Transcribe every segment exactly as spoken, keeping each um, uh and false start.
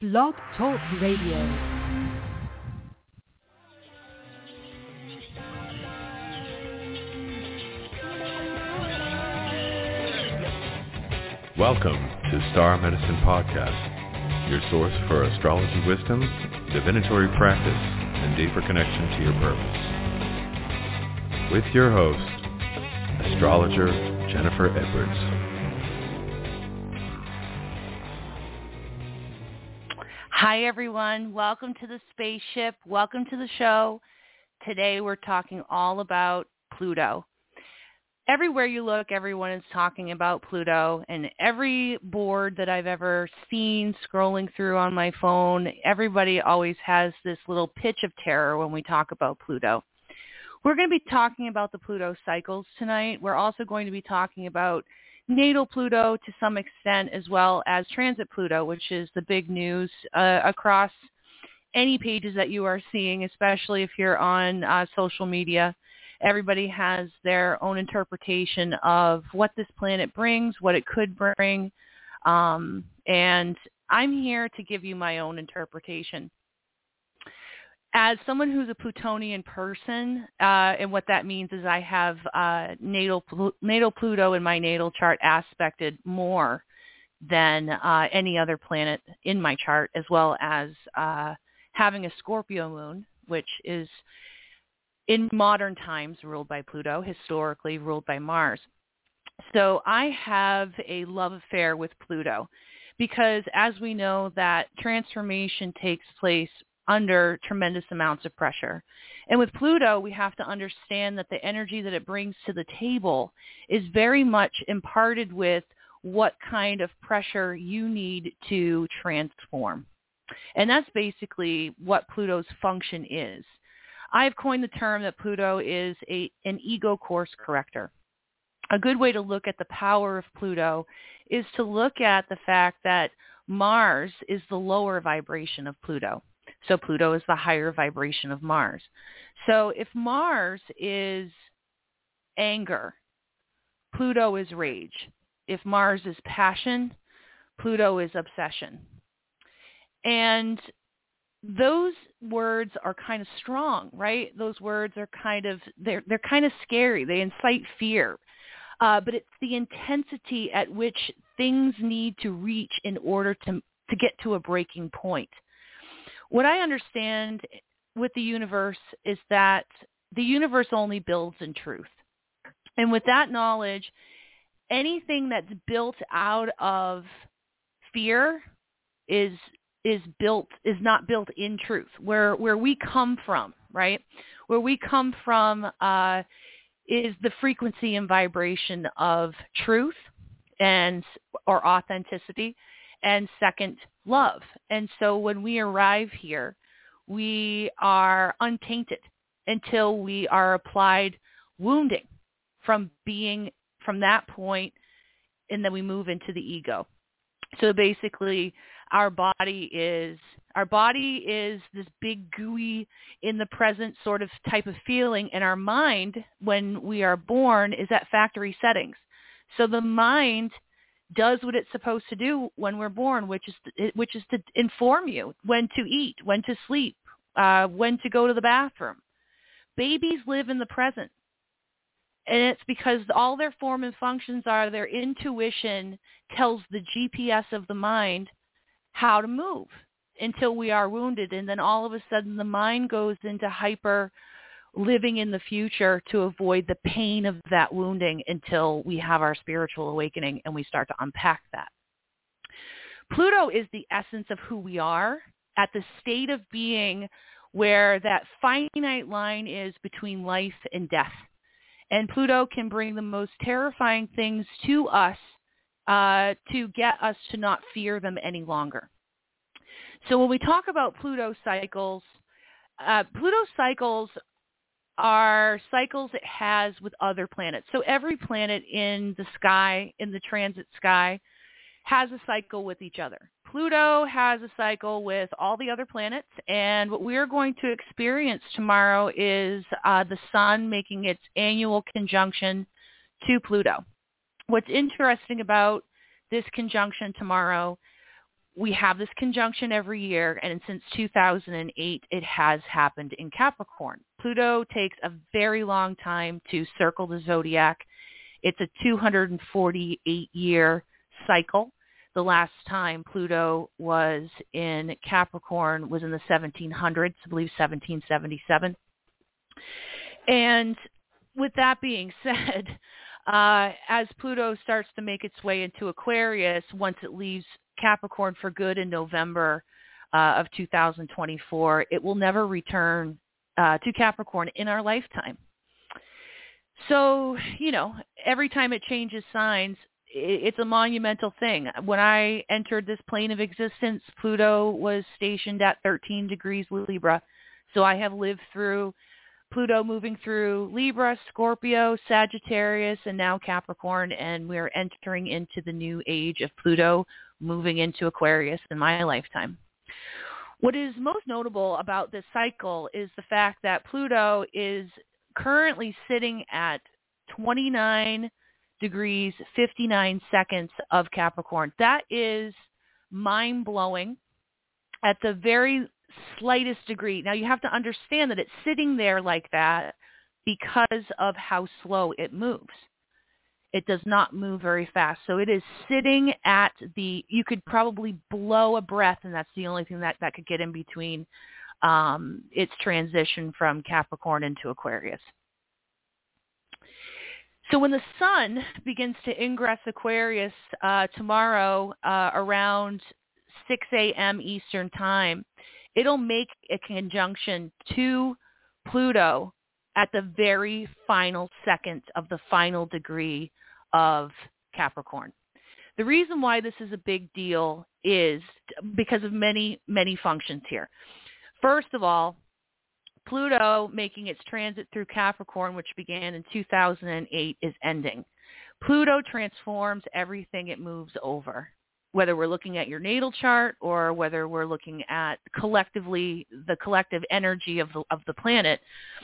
Blog Talk Radio. Welcome to Star Medicine Podcast, your source for astrology wisdom, divinatory practice, and deeper connection to your purpose. With your host, astrologer Jennifer Edwards. Hi everyone, welcome to the spaceship, welcome to the show. Today we're talking all about Pluto. Everywhere you look, everyone is talking about Pluto, and every board that I've ever seen scrolling through on my phone, everybody always has this little pitch of terror when we talk about Pluto. We're going to be talking about the Pluto cycles tonight. We're also going to be talking about natal Pluto to some extent, as well as transit Pluto, which is the big news uh, across any pages that you are seeing, especially if you're on uh, social media. Everybody has their own interpretation of what this planet brings, what it could bring, um, and I'm here to give you my own interpretation. As someone who's a Plutonian person, uh, and what that means is I have uh, natal natal Pluto in my natal chart aspected more than uh, any other planet in my chart, as well as uh, having a Scorpio moon, which is in modern times ruled by Pluto, historically ruled by Mars. So I have a love affair with Pluto because, as we know, that transformation takes place under tremendous amounts of pressure. And with Pluto, we have to understand that the energy that it brings to the table is very much imparted with what kind of pressure you need to transform. And that's basically what Pluto's function is. I've coined the term that Pluto is a, an ego course corrector. A good way to look at the power of Pluto is to look at the fact that Mars is the lower vibration of Pluto. So Pluto is the higher vibration of Mars. So if Mars is anger, Pluto is rage. If Mars is passion, Pluto is obsession. And those words are kind of strong, right? Those words are kind of, they're, they're kind of scary. They incite fear. Uh, but it's the intensity at which things need to reach in order to, to get to a breaking point. What I understand with the universe is that the universe only builds in truth. And with that knowledge, anything that's built out of fear is is built is not built in truth. Where where we come from, right? Where we come from uh, is the frequency and vibration of truth and or authenticity. And second, love. And so when we arrive here, we are untainted until we are applied wounding from being from that point, and then we move into the ego. So basically, our body is our body is this big gooey in the present sort of type of feeling, and our mind, when we are born, is at factory settings. So the mind does what it's supposed to do when we're born, which is to, which is to inform you when to eat, when to sleep, uh, when to go to the bathroom. Babies live in the present, and it's because all their form and functions are their intuition tells the G P S of the mind how to move until we are wounded, and then all of a sudden the mind goes into hyper living in the future to avoid the pain of that wounding until we have our spiritual awakening and we start to unpack that. Pluto is the essence of who we are at the state of being where that finite line is between life and death. And Pluto can bring the most terrifying things to us uh, to get us to not fear them any longer. So when we talk about Pluto cycles, uh, Pluto cycles are cycles it has with other planets. So every planet in the sky, in the transit sky, has a cycle with each other. Pluto has a cycle with all the other planets, and what we're going to experience tomorrow is uh, the Sun making its annual conjunction to Pluto. What's interesting about this conjunction tomorrow we have this conjunction every year, and since two thousand eight, it has happened in Capricorn. Pluto takes a very long time to circle the zodiac. It's a two hundred forty-eight year cycle. The last time Pluto was in Capricorn was in the seventeen hundreds, I believe seventeen seventy-seven. And with that being said, uh, as Pluto starts to make its way into Aquarius, once it leaves Capricorn for good in November uh, of two thousand twenty-four, it will never return uh, to Capricorn in our lifetime. So, you know, every time it changes signs, it's a monumental thing. When I entered this plane of existence, Pluto was stationed at thirteen degrees Libra. So I have lived through Pluto moving through Libra, Scorpio, Sagittarius, and now Capricorn, and we're entering into the new age of Pluto moving into Aquarius in my lifetime. What is most notable about this cycle is the fact that Pluto is currently sitting at twenty-nine degrees, fifty-nine seconds of Capricorn. That is mind-blowing at the very slightest degree. Now, you have to understand that it's sitting there like that because of how slow it moves. It does not move very fast. So it is sitting at the, you could probably blow a breath, and that's the only thing that, that could get in between um, its transition from Capricorn into Aquarius. So when the sun begins to ingress Aquarius uh, tomorrow uh, around six a.m. Eastern time, it'll make a conjunction to Pluto at the very final second of the final degree of Capricorn. The reason why this is a big deal is because of many, many functions here. First of all, Pluto making its transit through Capricorn, which began in two thousand eight, is ending. Pluto transforms everything it moves over, whether we're looking at your natal chart or whether we're looking at collectively the collective energy of the, of the planet.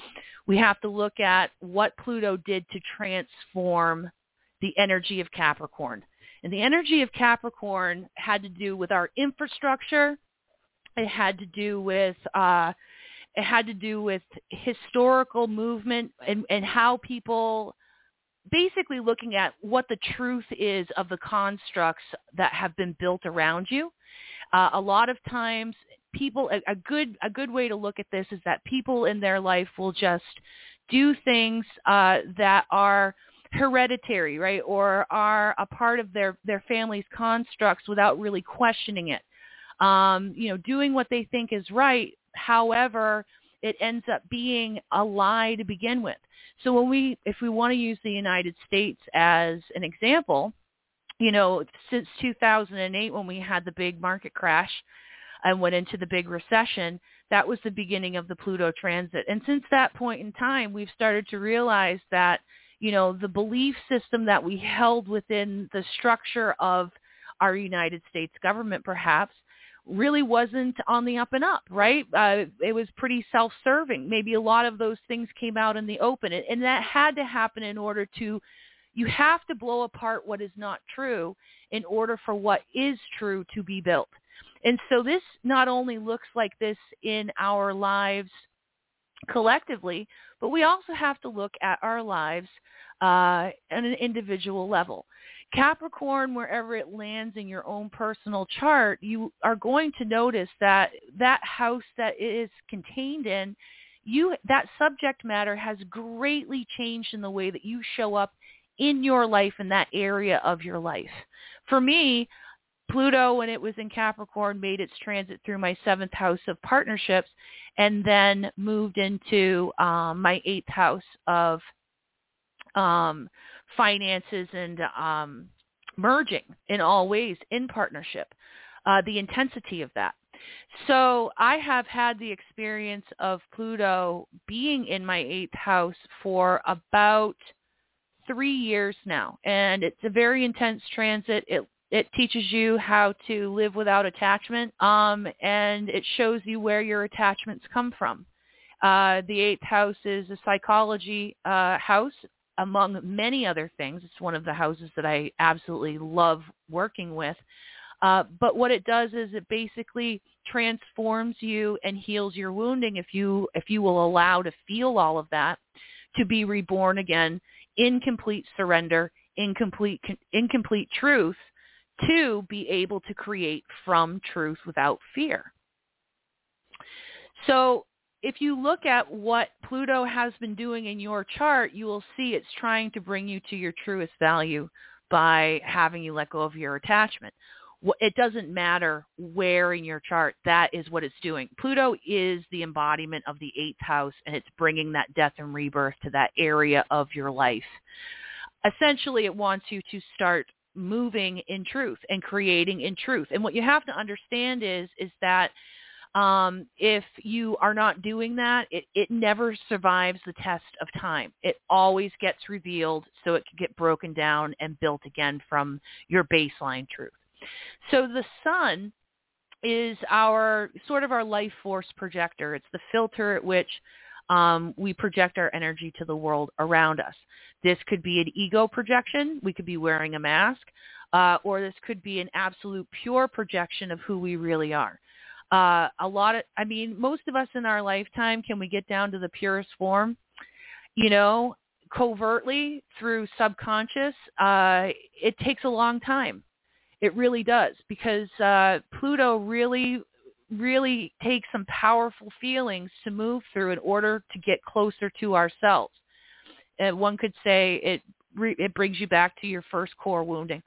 We have to look at what Pluto did to transform the energy of Capricorn. And the energy of Capricorn had to do with our infrastructure. It had to do with uh, it had to do with historical movement and, and how people basically looking at what the truth is of the constructs that have been built around you. Uh, a lot of times people, a, a good a good way to look at this is that people in their life will just do things uh, that are hereditary, right, or are a part of their, their family's constructs without really questioning it. Um, you know, doing what they think is right. However, it ends up being a lie to begin with. So when we, if we want to use the United States as an example, you know, since two thousand eight, when we had the big market crash and went into the big recession, that was the beginning of the Pluto transit. And since that point in time, we've started to realize that, you know, the belief system that we held within the structure of our United States government, perhaps, really wasn't on the up and up, right? Uh, it was pretty self-serving. Maybe a lot of those things came out in the open, and that had to happen in order to, you have to blow apart what is not true in order for what is true to be built. And so this not only looks like this in our lives collectively, but we also have to look at our lives uh, at an individual level. Capricorn, wherever it lands in your own personal chart, you are going to notice that that house that it is contained in, you that subject matter has greatly changed in the way that you show up in your life, in that area of your life. For me, Pluto, when it was in Capricorn, made its transit through my seventh house of partnerships and then moved into um, my eighth house of um, finances and um, merging in all ways in partnership, uh, the intensity of that. So I have had the experience of Pluto being in my eighth house for about three years now, and it's a very intense transit. It It teaches you how to live without attachment, um, and it shows you where your attachments come from. Uh, the eighth house is a psychology uh, house, among many other things. It's one of the houses that I absolutely love working with. Uh, but what it does is it basically transforms you and heals your wounding if you if you will allow to feel all of that, to be reborn again in complete surrender, in complete, in complete truth, to be able to create from truth without fear. So if you look at what Pluto has been doing in your chart, you will see it's trying to bring you to your truest value by having you let go of your attachment. It doesn't matter where in your chart, that is what it's doing. Pluto is the embodiment of the eighth house, and it's bringing that death and rebirth to that area of your life. Essentially, it wants you to start moving in truth and creating in truth. And what you have to understand is, is that um, if you are not doing that, it, it never survives the test of time. It always gets revealed so it can get broken down and built again from your baseline truth. So the sun is our sort of our life force projector. It's the filter at which um, we project our energy to the world around us. This could be an ego projection. We could be wearing a mask, uh, or this could be an absolute pure projection of who we really are. Uh, a lot of, I mean, most of us in our lifetime, can we get down to the purest form? You know, covertly through subconscious, uh, it takes a long time. It really does, because uh, Pluto really, really takes some powerful feelings to move through in order to get closer to ourselves. And one could say it re- it brings you back to your first core wounding.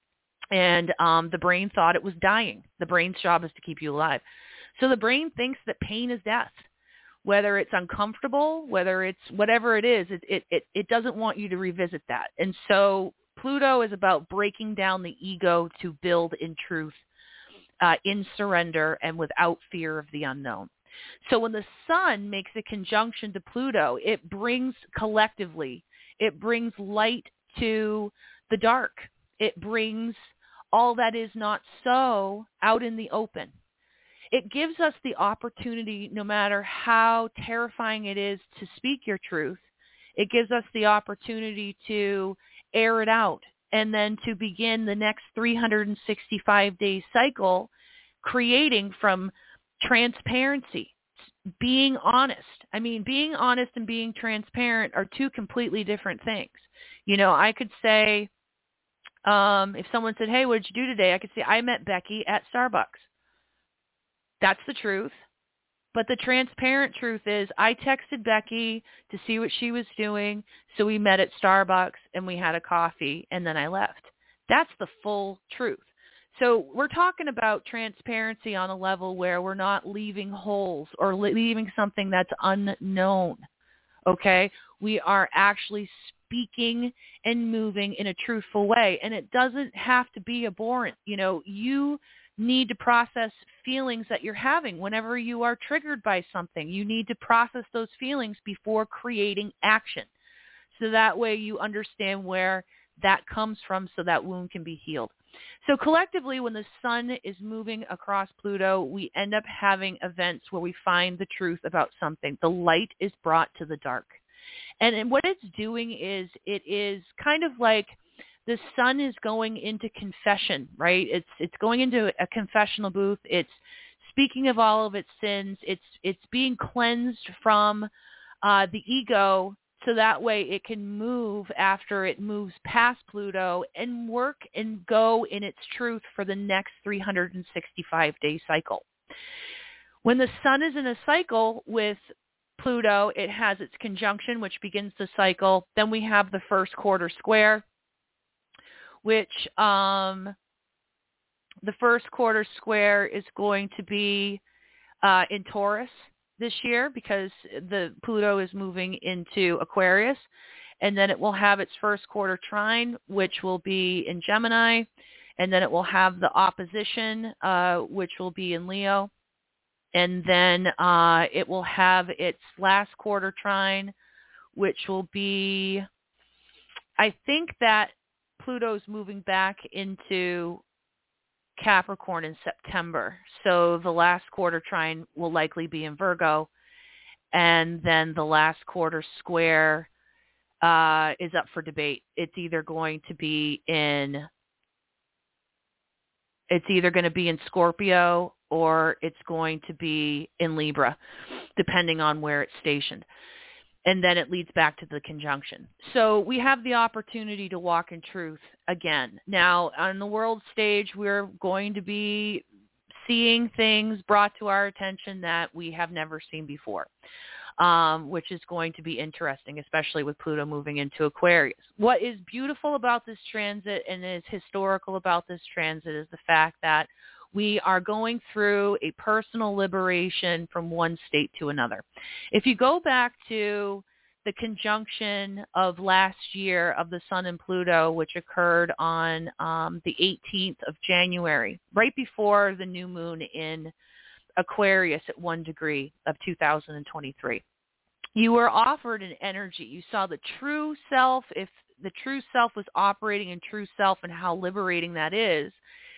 And um, the brain thought it was dying. The brain's job is to keep you alive. So the brain thinks that pain is death. Whether it's uncomfortable, whether it's whatever it is, it, it, it, it doesn't want you to revisit that. And so Pluto is about breaking down the ego to build in truth, uh, in surrender, and without fear of the unknown. So when the sun makes a conjunction to Pluto, it brings collectively, it brings light to the dark. It brings all that is not so out in the open. It gives us the opportunity, no matter how terrifying it is to speak your truth, it gives us the opportunity to air it out, and then to begin the next three hundred sixty-five day cycle creating from transparency, being honest. I mean, being honest and being transparent are two completely different things. You know, I could say, um, if someone said, hey, what did you do today? I could say, I met Becky at Starbucks. That's the truth. But the transparent truth is I texted Becky to see what she was doing, so we met at Starbucks and we had a coffee, and then I left. That's the full truth. So we're talking about transparency on a level where we're not leaving holes or leaving something that's unknown, okay? We are actually speaking and moving in a truthful way, and it doesn't have to be abhorrent. You know, you need to process feelings that you're having whenever you are triggered by something. You need to process those feelings before creating action. So that way you understand where that comes from, so that wound can be healed. So collectively, when the sun is moving across Pluto, we end up having events where we find the truth about something. The light is brought to the dark. And, and what it's doing is it is kind of like the sun is going into confession, right? It's it's going into a confessional booth. It's speaking of all of its sins. It's it's being cleansed from uh, the ego, so that way it can move after it moves past Pluto and work and go in its truth for the next three hundred sixty-five day cycle. When the sun is in a cycle with Pluto, it has its conjunction, which begins the cycle. Then we have the first quarter square, which um, the first quarter square is going to be uh, in Taurus this year, because the Pluto is moving into Aquarius, and then it will have its first quarter trine, which will be in Gemini, and then it will have the opposition, uh, which will be in Leo, and then uh, it will have its last quarter trine, which will be, I think that Pluto's moving back into Capricorn in September. So the last quarter trine will likely be in Virgo. And then the last quarter square uh, is up for debate. It's either going to be in It's either going to be in Scorpio or it's going to be in Libra, depending on where it's stationed. And then it leads back to the conjunction. So we have the opportunity to walk in truth again. Now, on the world stage, we're going to be seeing things brought to our attention that we have never seen before, um, which is going to be interesting, especially with Pluto moving into Aquarius. What is beautiful about this transit and is historical about this transit is the fact that we are going through a personal liberation from one state to another. If you go back to the conjunction of last year of the Sun and Pluto, which occurred on um, the eighteenth of January, right before the new moon in Aquarius at one degree of two thousand twenty-three, you were offered an energy. You saw the true self, if the true self was operating in true self and how liberating that is,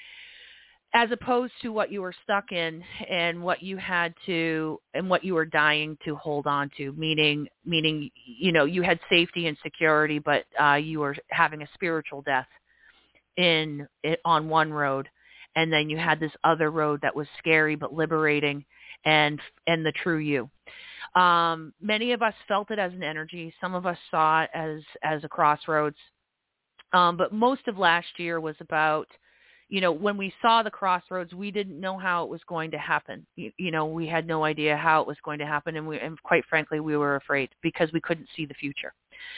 as opposed to what you were stuck in and what you had to, and what you were dying to hold on to, meaning, meaning, you know, you had safety and security, but uh, you were having a spiritual death in it on one road. And then you had this other road that was scary, but liberating and, and the true you. Um, many of us felt it as an energy. Some of us saw it as, as a crossroads. Um, but most of last year was about, you know, when we saw the crossroads, we didn't know how it was going to happen. You, you know, we had no idea how it was going to happen. And we, and quite frankly, we were afraid because we couldn't see the future.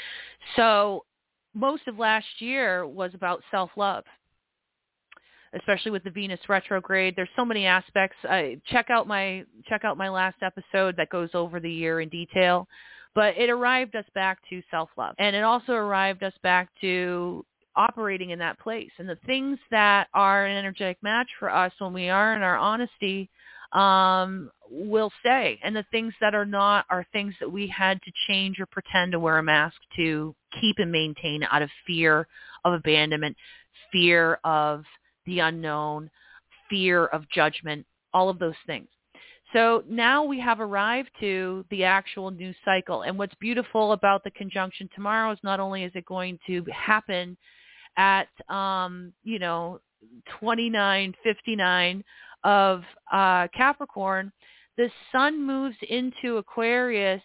So most of last year was about self-love, especially with the Venus retrograde. There's so many aspects. I check out my, check out my last episode that goes over the year in detail, but it arrived us back to self-love. And it also arrived us back to operating in that place. And the things that are an energetic match for us when we are in our honesty um, will stay. And the things that are not are things that we had to change or pretend to wear a mask to keep and maintain out of fear of abandonment, fear of the unknown, fear of judgment, all of those things. So now we have arrived to the actual new cycle. And what's beautiful about the conjunction tomorrow is not only is it going to happen at, um, you know, twenty-nine fifty-nine of uh, Capricorn, the sun moves into Aquarius,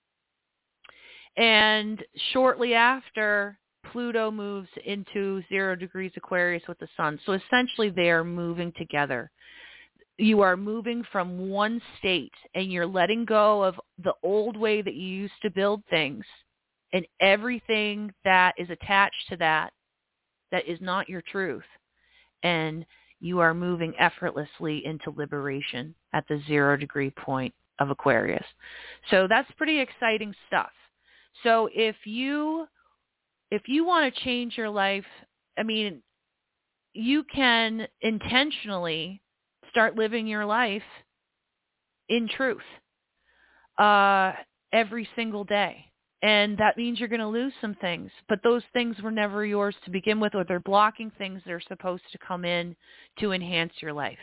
and shortly after, Pluto moves into zero degrees Aquarius with the sun. So essentially they are moving together. You are moving from one state and you're letting go of the old way that you used to build things and everything that is attached to that that is not your truth. And you are moving effortlessly into liberation at the zero degree point of Aquarius. So that's pretty exciting stuff. So if you, if you want to change your life, I mean, you can intentionally start living your life in truth uh, every single day. And that means you're going to lose some things, but those things were never yours to begin with, or they're blocking things that are supposed to come in to enhance your life.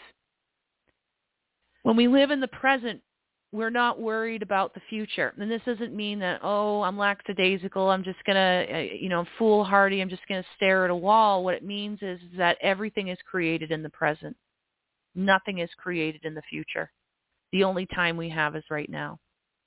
When we live in the present, we're not worried about the future. And this doesn't mean that, oh, I'm lackadaisical, I'm just going to, you know, foolhardy, I'm just going to stare at a wall. What it means is that everything is created in the present. Nothing is created in the future. The only time we have is right now.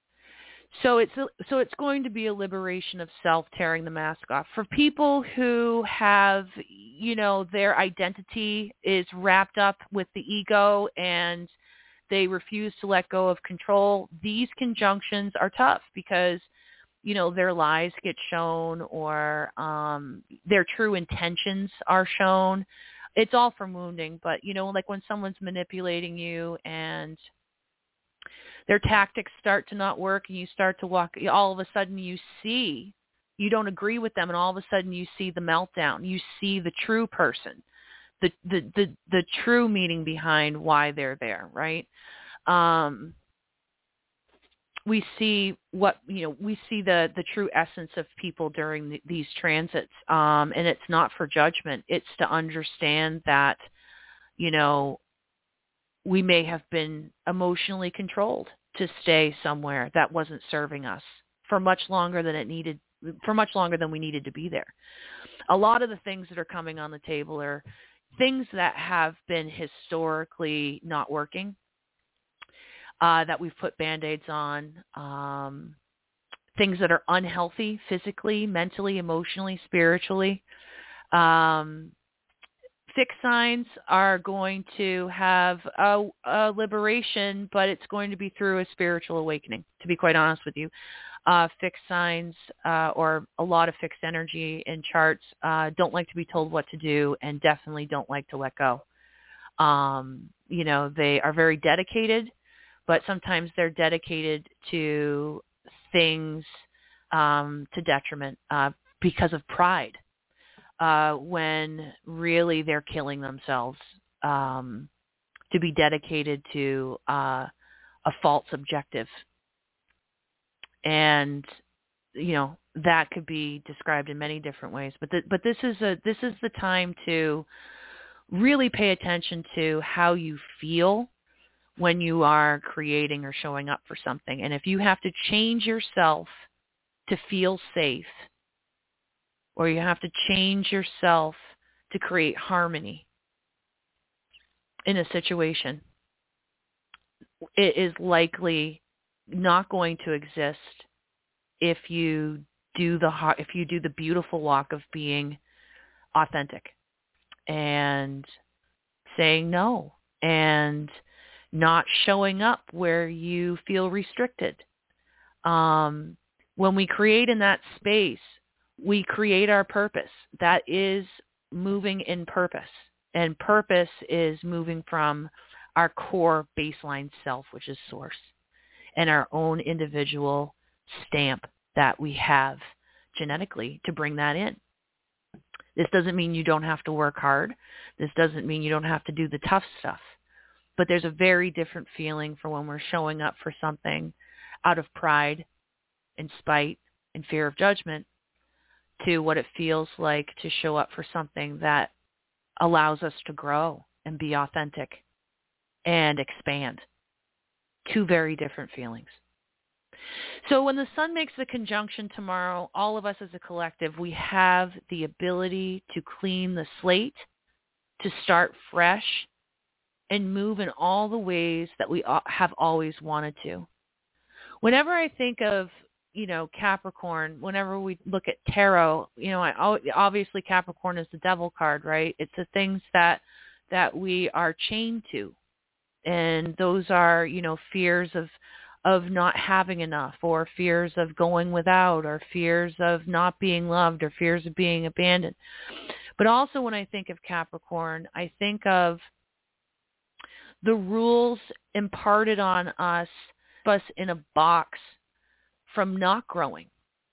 So it's so it's going to be a liberation of self, tearing the mask off. For people who have, you know, their identity is wrapped up with the ego and they refuse to let go of control, these conjunctions are tough because, you know, their lies get shown or um, their true intentions are shown. It's all for wounding, but, you know, like when someone's manipulating you and their tactics start to not work and you start to walk, all of a sudden you see, you don't agree with them, and all of a sudden you see the meltdown. You see the true person, the the the, the true meaning behind why they're there, right? Um, we see what, you know, we see the, the true essence of people during the, these transits, um, and it's not for judgment. It's to understand that, you know, we may have been emotionally controlled to stay somewhere that wasn't serving us for much longer than it needed, for much longer than we needed to be there. A lot of the things that are coming on the table are, things that have been historically not working, uh, that we've put Band-Aids on, um, things that are unhealthy physically, mentally, emotionally, spiritually. Um, fixed signs are going to have a, a liberation, but it's going to be through a spiritual awakening, to be quite honest with you. Uh, fixed signs uh, or a lot of fixed energy in charts uh, don't like to be told what to do and definitely don't like to let go. Um, you know, they are very dedicated, but sometimes they're dedicated to things um, to detriment uh, because of pride, uh, when really they're killing themselves um, to be dedicated to uh, a false objective. And, you know, that could be described in many different ways. But the, but this is a this is the time to really pay attention to how you feel when you are creating or showing up for something. And if you have to change yourself to feel safe, or you have to change yourself to create harmony in a situation, it is likely not going to exist if you do the if you do the beautiful walk of being authentic and saying no and not showing up where you feel restricted. Um, when we create in that space, we create our purpose. That is moving in purpose. And purpose is moving from our core baseline self, which is source, and our own individual stamp that we have genetically to bring that in. This doesn't mean you don't have to work hard. This doesn't mean you don't have to do the tough stuff. But there's a very different feeling for when we're showing up for something out of pride and spite and fear of judgment to what it feels like to show up for something that allows us to grow and be authentic and expand. Two very different feelings. So when the sun makes the conjunction tomorrow, all of us as a collective, we have the ability to clean the slate, to start fresh, and move in all the ways that we have always wanted to. Whenever I think of, you know, Capricorn, whenever we look at tarot, you know, I, obviously Capricorn is the devil card, right? It's the things that that we are chained to. And those are, you know, fears of of not having enough, or fears of going without, or fears of not being loved, or fears of being abandoned. But also when I think of Capricorn, I think of the rules imparted on us, us in a box from not growing.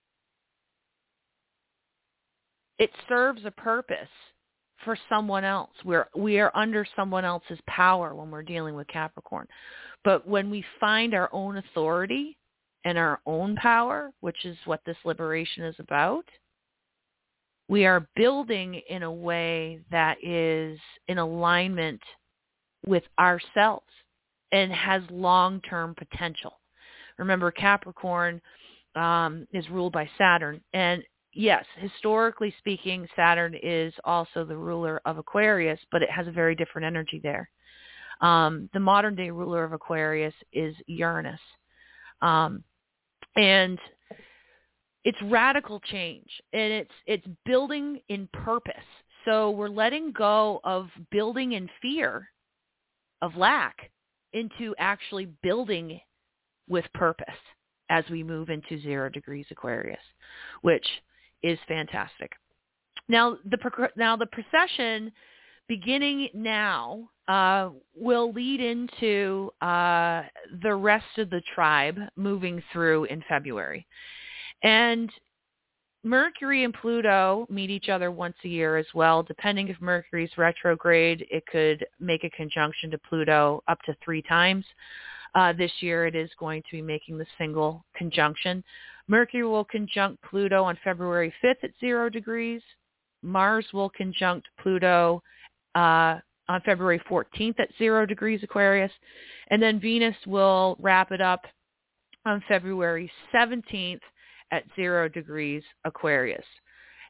It serves a purpose for someone else. We're, we are under someone else's power when we're dealing with Capricorn. But when we find our own authority and our own power, which is what this liberation is about, we are building in a way that is in alignment with ourselves and has long-term potential. Remember, Capricorn um, is ruled by Saturn. And yes, historically speaking, Saturn is also the ruler of Aquarius, but it has a very different energy there. Um, the modern day ruler of Aquarius is Uranus. Um, and it's radical change, and it's it's building in purpose. So we're letting go of building in fear of lack into actually building with purpose as we move into zero degrees Aquarius, which is fantastic. Now the now the procession beginning now uh, will lead into uh, the rest of the tribe moving through in February. And Mercury and Pluto meet each other once a year as well. Depending if Mercury's retrograde, it could make a conjunction to Pluto up to three times. Uh, this year it is going to be making the single conjunction. Mercury will conjunct Pluto on February fifth at zero degrees. Mars will conjunct Pluto uh, on February fourteenth at zero degrees Aquarius. And then Venus will wrap it up on February seventeenth at zero degrees Aquarius.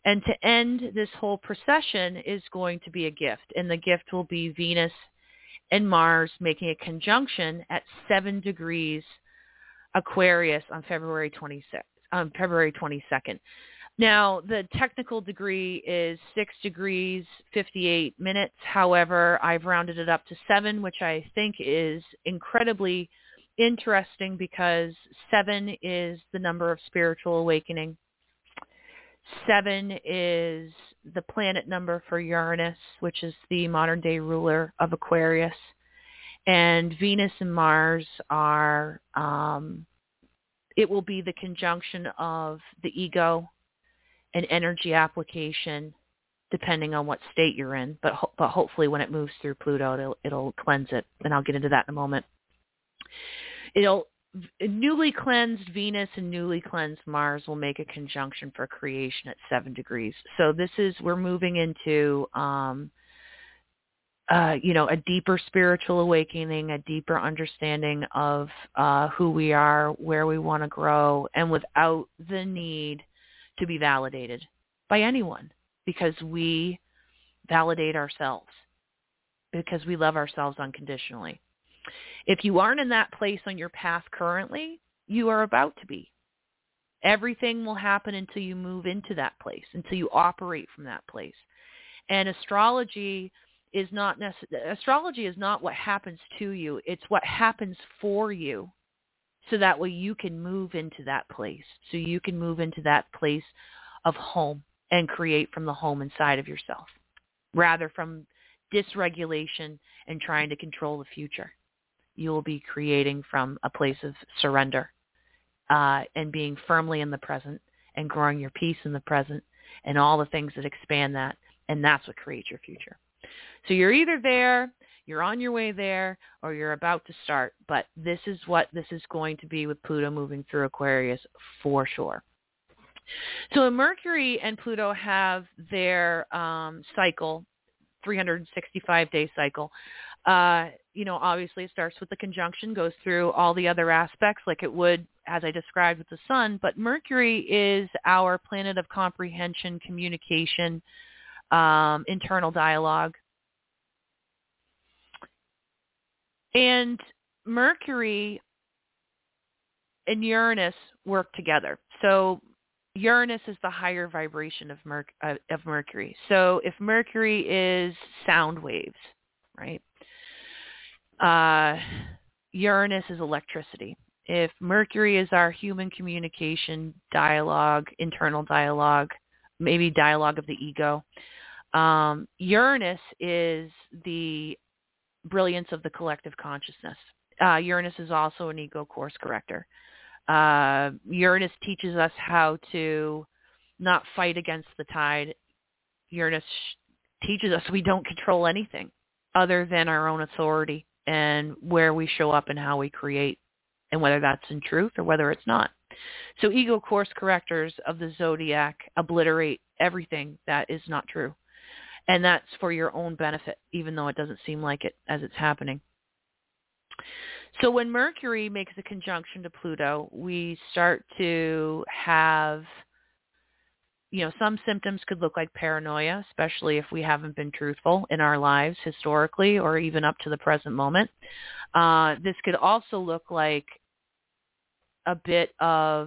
And to end this whole procession is going to be a gift, and the gift will be Venus and Mars making a conjunction at seven degrees Aquarius on February twenty-sixth, on February twenty-second. Now, the technical degree is six degrees, fifty-eight minutes. However, I've rounded it up to seven, which I think is incredibly interesting because seven is the number of spiritual awakening. Seven is the planet number for Uranus, which is the modern-day ruler of Aquarius. And Venus and Mars are, um, it will be the conjunction of the ego and energy application, depending on what state you're in. But ho- but hopefully when it moves through Pluto, it'll, it'll cleanse it. And I'll get into that in a moment. It'll Newly cleansed Venus and newly cleansed Mars will make a conjunction for creation at seven degrees. So this is, we're moving into, um, uh, you know, a deeper spiritual awakening, a deeper understanding of uh, who we are, where we want to grow, and without the need to be validated by anyone, because we validate ourselves, because we love ourselves unconditionally. If you aren't in that place on your path currently, you are about to be. Everything will happen until you move into that place, until you operate from that place. And astrology is not necess- astrology is not what happens to you. It's what happens for you, so that way you can move into that place. So you can move into that place of home and create from the home inside of yourself, rather from dysregulation and trying to control the future. You will be creating from a place of surrender uh, and being firmly in the present and growing your peace in the present and all the things that expand that. And that's what creates your future. So you're either there, you're on your way there, or you're about to start. But this is what this is going to be with Pluto moving through Aquarius for sure. So Mercury and Pluto have their um, cycle, three hundred sixty-five day cycle. Uh, you know, obviously it starts with the conjunction, goes through all the other aspects like it would, as I described, with the sun. But Mercury is our planet of comprehension, communication, um, internal dialogue. And Mercury and Uranus work together. So Uranus is the higher vibration of, Merc- uh, of Mercury. So if Mercury is sound waves, right? Uh, Uranus is electricity. If Mercury is our human communication, dialogue, internal dialogue, maybe dialogue of the ego, um, Uranus is the brilliance of the collective consciousness. Uh, Uranus is also an ego course corrector. Uh, Uranus teaches us how to not fight against the tide. Uranus teaches us we don't control anything other than our own authority and where we show up and how we create, and whether that's in truth or whether it's not. So ego course correctors of the zodiac obliterate everything that is not true. And that's for your own benefit, even though it doesn't seem like it as it's happening. So when Mercury makes a conjunction to Pluto, we start to have, you know, some symptoms could look like paranoia, especially if we haven't been truthful in our lives historically or even up to the present moment. Uh, this could also look like a bit of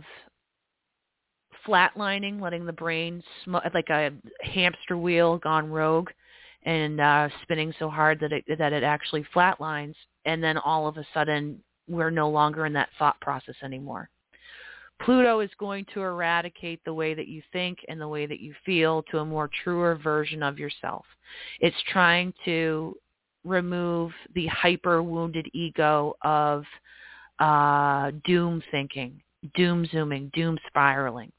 flatlining, letting the brain, sm- like a hamster wheel gone rogue and uh, spinning so hard that it, that it actually flatlines. And then all of a sudden, we're no longer in that thought process anymore. Pluto is going to eradicate the way that you think and the way that you feel to a more truer version of yourself. It's trying to remove the hyper-wounded ego of uh, doom thinking, doom zooming, doom spiraling.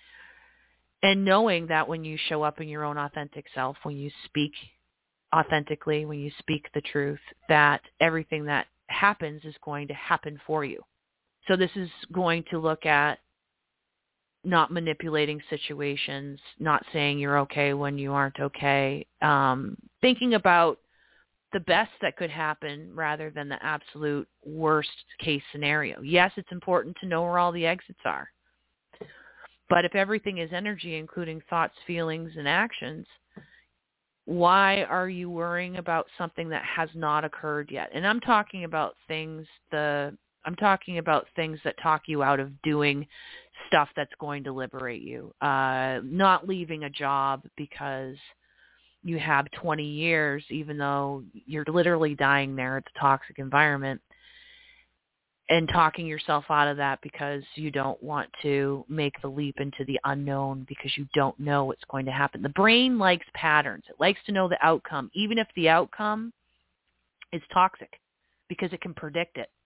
And knowing that when you show up in your own authentic self, when you speak authentically, when you speak the truth, that everything that happens is going to happen for you. So this is going to look at not manipulating situations, not saying you're okay when you aren't okay, um, thinking about the best that could happen rather than the absolute worst case scenario. Yes, it's important to know where all the exits are. But if everything is energy, including thoughts, feelings, and actions, why are you worrying about something that has not occurred yet? And I'm talking about things the I'm talking about things that talk you out of doing stuff that's going to liberate you. Uh, not leaving a job because you have twenty years, even though you're literally dying there. It's a toxic environment. And talking yourself out of that because you don't want to make the leap into the unknown because you don't know what's going to happen. The brain likes patterns. It likes to know the outcome, even if the outcome is toxic, because it can predict it.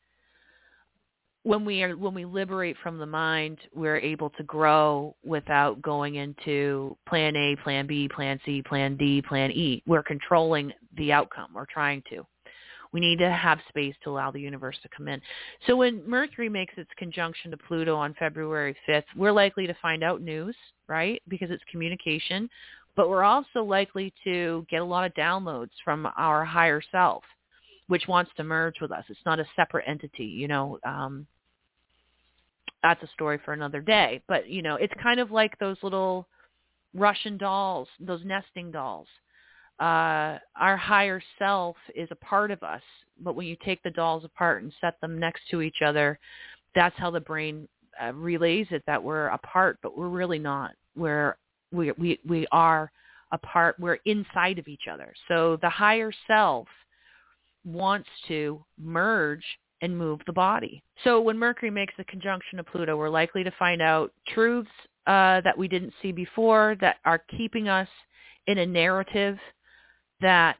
When we are when we liberate from the mind, we're able to grow without going into plan A, plan B, plan C, plan D, plan E. We're controlling the outcome. We're trying to. We need to have space to allow the universe to come in. So when Mercury makes its conjunction to Pluto on February fifth, we're likely to find out news, right? Because it's communication. But we're also likely to get a lot of downloads from our higher self, which wants to merge with us. It's not a separate entity, you know. Um, that's a story for another day. But, you know, it's kind of like those little Russian dolls, those nesting dolls. Uh, our higher self is a part of us, but when you take the dolls apart and set them next to each other, that's how the brain uh, relays it, that we're apart, but we're really not. We're, we, we, we are apart. We're inside of each other. So the higher self wants to merge and move the body. So when Mercury makes the conjunction to Pluto, we're likely to find out truths uh, that we didn't see before, that are keeping us in a narrative that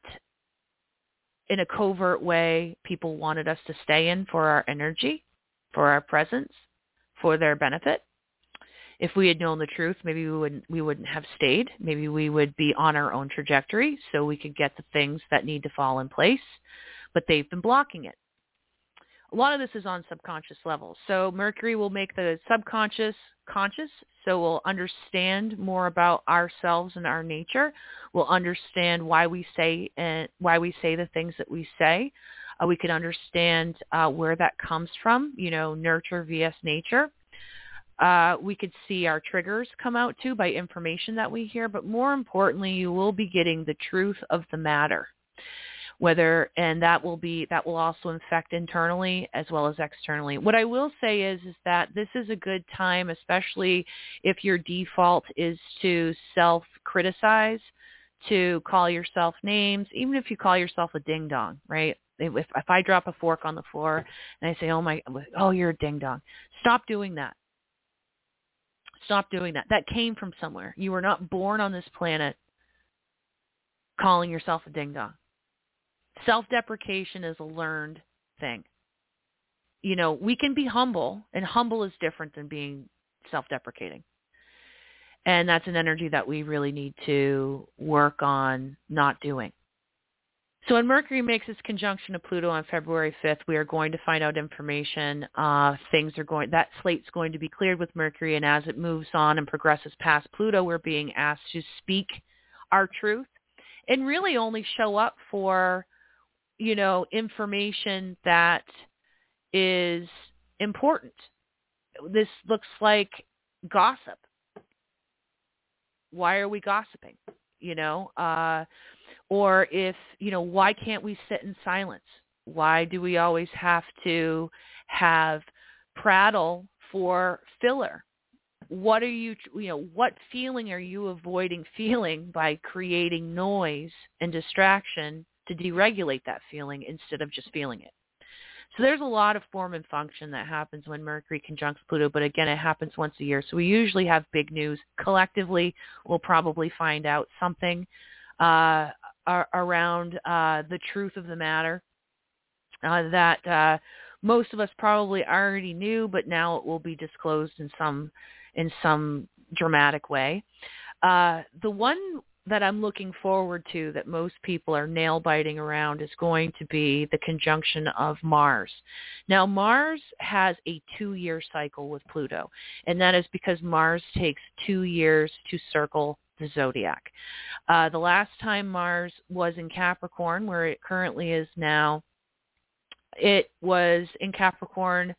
in a covert way people wanted us to stay in for our energy, for our presence, for their benefit. If we had known the truth, maybe we wouldn't we wouldn't have stayed. Maybe we would be on our own trajectory so we could get the things that need to fall in place, but they've been blocking it. A lot of this is on subconscious levels. So Mercury will make the subconscious conscious, so we'll understand more about ourselves and our nature. We'll understand why we say uh, why we say the things that we say. Uh, we can understand uh, where that comes from, you know, nurture vs nature. Uh, we could see our triggers come out too by information that we hear, but more importantly, you will be getting the truth of the matter. Whether, and that will be, that will also infect internally as well as externally. What I will say is, is that this is a good time, especially if your default is to self-criticize, to call yourself names, even if you call yourself a ding-dong, right? If, if I drop a fork on the floor and I say, oh my, oh, you're a ding-dong. Stop doing that. Stop doing that. That came from somewhere. You were not born on this planet calling yourself a ding-dong. Self-deprecation is a learned thing. You know, we can be humble, and humble is different than being self-deprecating. And that's an energy that we really need to work on not doing. So when Mercury makes its conjunction to Pluto on February fifth, we are going to find out information. Uh, things are going, that slate's going to be cleared with Mercury, and as it moves on and progresses past Pluto, we're being asked to speak our truth and really only show up for, you know, information that is important. This looks like gossip. Why are we gossiping? You know, uh, or if, you know, why can't we sit in silence? Why do we always have to have prattle for filler? What are you, you know, what feeling are you avoiding feeling by creating noise and distraction to deregulate that feeling instead of just feeling it? So there's a lot of form and function that happens when Mercury conjuncts Pluto, but again, it happens once a year. So we usually have big news. Collectively, we'll probably find out something uh, around uh, the truth of the matter uh, that uh, most of us probably already knew, but now it will be disclosed in some in some dramatic way. Uh, the one that I'm looking forward to that most people are nail-biting around is going to be the conjunction of Mars. Now, Mars has a two-year cycle with Pluto, and that is because Mars takes two years to circle the zodiac. Uh, the last time Mars was in Capricorn, where it currently is now, it was in Capricorn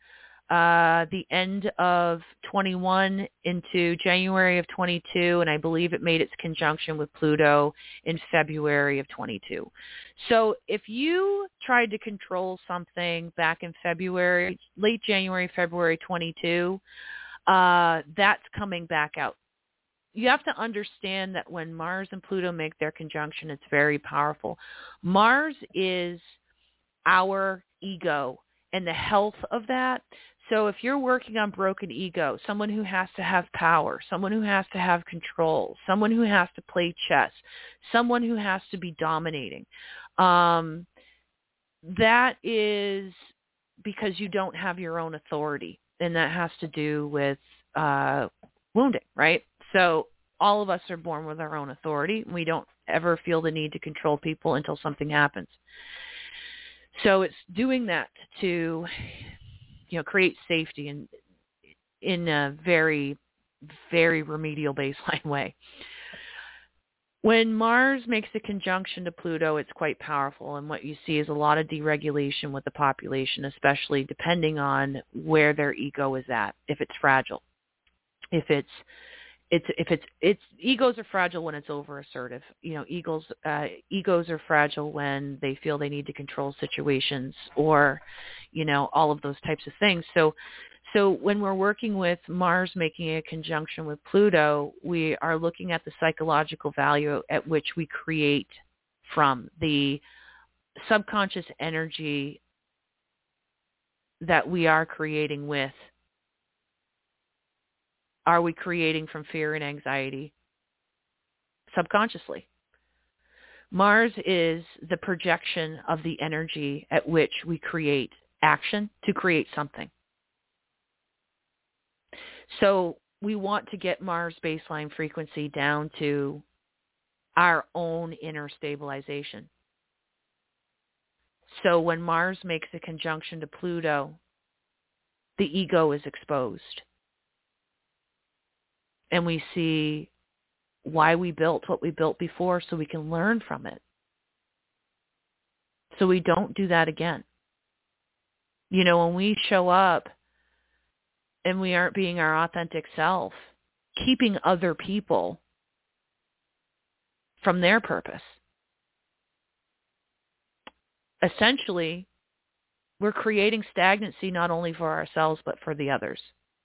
uh, the end of twenty-one into January of twenty-two, and I believe it made its conjunction with Pluto in February of twenty-two. So if you tried to control something back in February, late January, February twenty-two, uh, that's coming back out. You have to understand that when Mars and Pluto make their conjunction, it's very powerful. Mars is our ego and the health of that. So if you're working on broken ego, someone who has to have power, someone who has to have control, someone who has to play chess, someone who has to be dominating, um, that is because you don't have your own authority. And that has to do with uh, wounding, right? So all of us are born with our own authority. We don't ever feel the need to control people until something happens. So it's doing that to, you know, create safety in in a very, very remedial baseline way. When Mars makes a conjunction to Pluto, it's quite powerful, and what you see is a lot of deregulation with the population, especially depending on where their ego is at, if it's fragile. If it's It's if it's it's egos are fragile when it's over assertive. You know, egos uh, egos are fragile when they feel they need to control situations, or, you know, all of those types of things. So, so when we're working with Mars making a conjunction with Pluto, we are looking at the psychological value at which we create from, the subconscious energy that we are creating with. Are we creating from fear and anxiety subconsciously? Mars is the projection of the energy at which we create action to create something. So we want to get Mars baseline frequency down to our own inner stabilization. So when Mars makes a conjunction to Pluto, the ego is exposed. And we see why we built what we built before, so we can learn from it. So we don't do that again. You know, when we show up and we aren't being our authentic self, keeping other people from their purpose, essentially, we're creating stagnancy not only for ourselves, but for the others.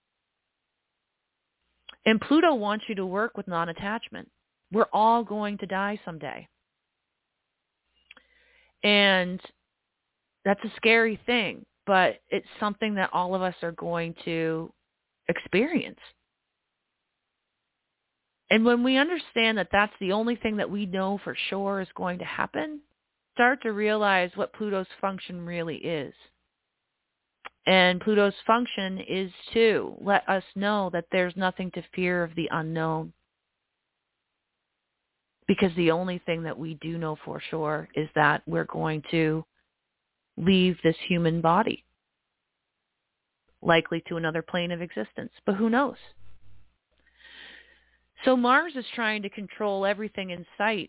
And Pluto wants you to work with non-attachment. We're all going to die someday. And that's a scary thing, but it's something that all of us are going to experience. And when we understand that that's the only thing that we know for sure is going to happen, start to realize what Pluto's function really is. And Pluto's function is to let us know that there's nothing to fear of the unknown. Because the only thing that we do know for sure is that we're going to leave this human body, likely to another plane of existence. But who knows? So Mars is trying to control everything in sight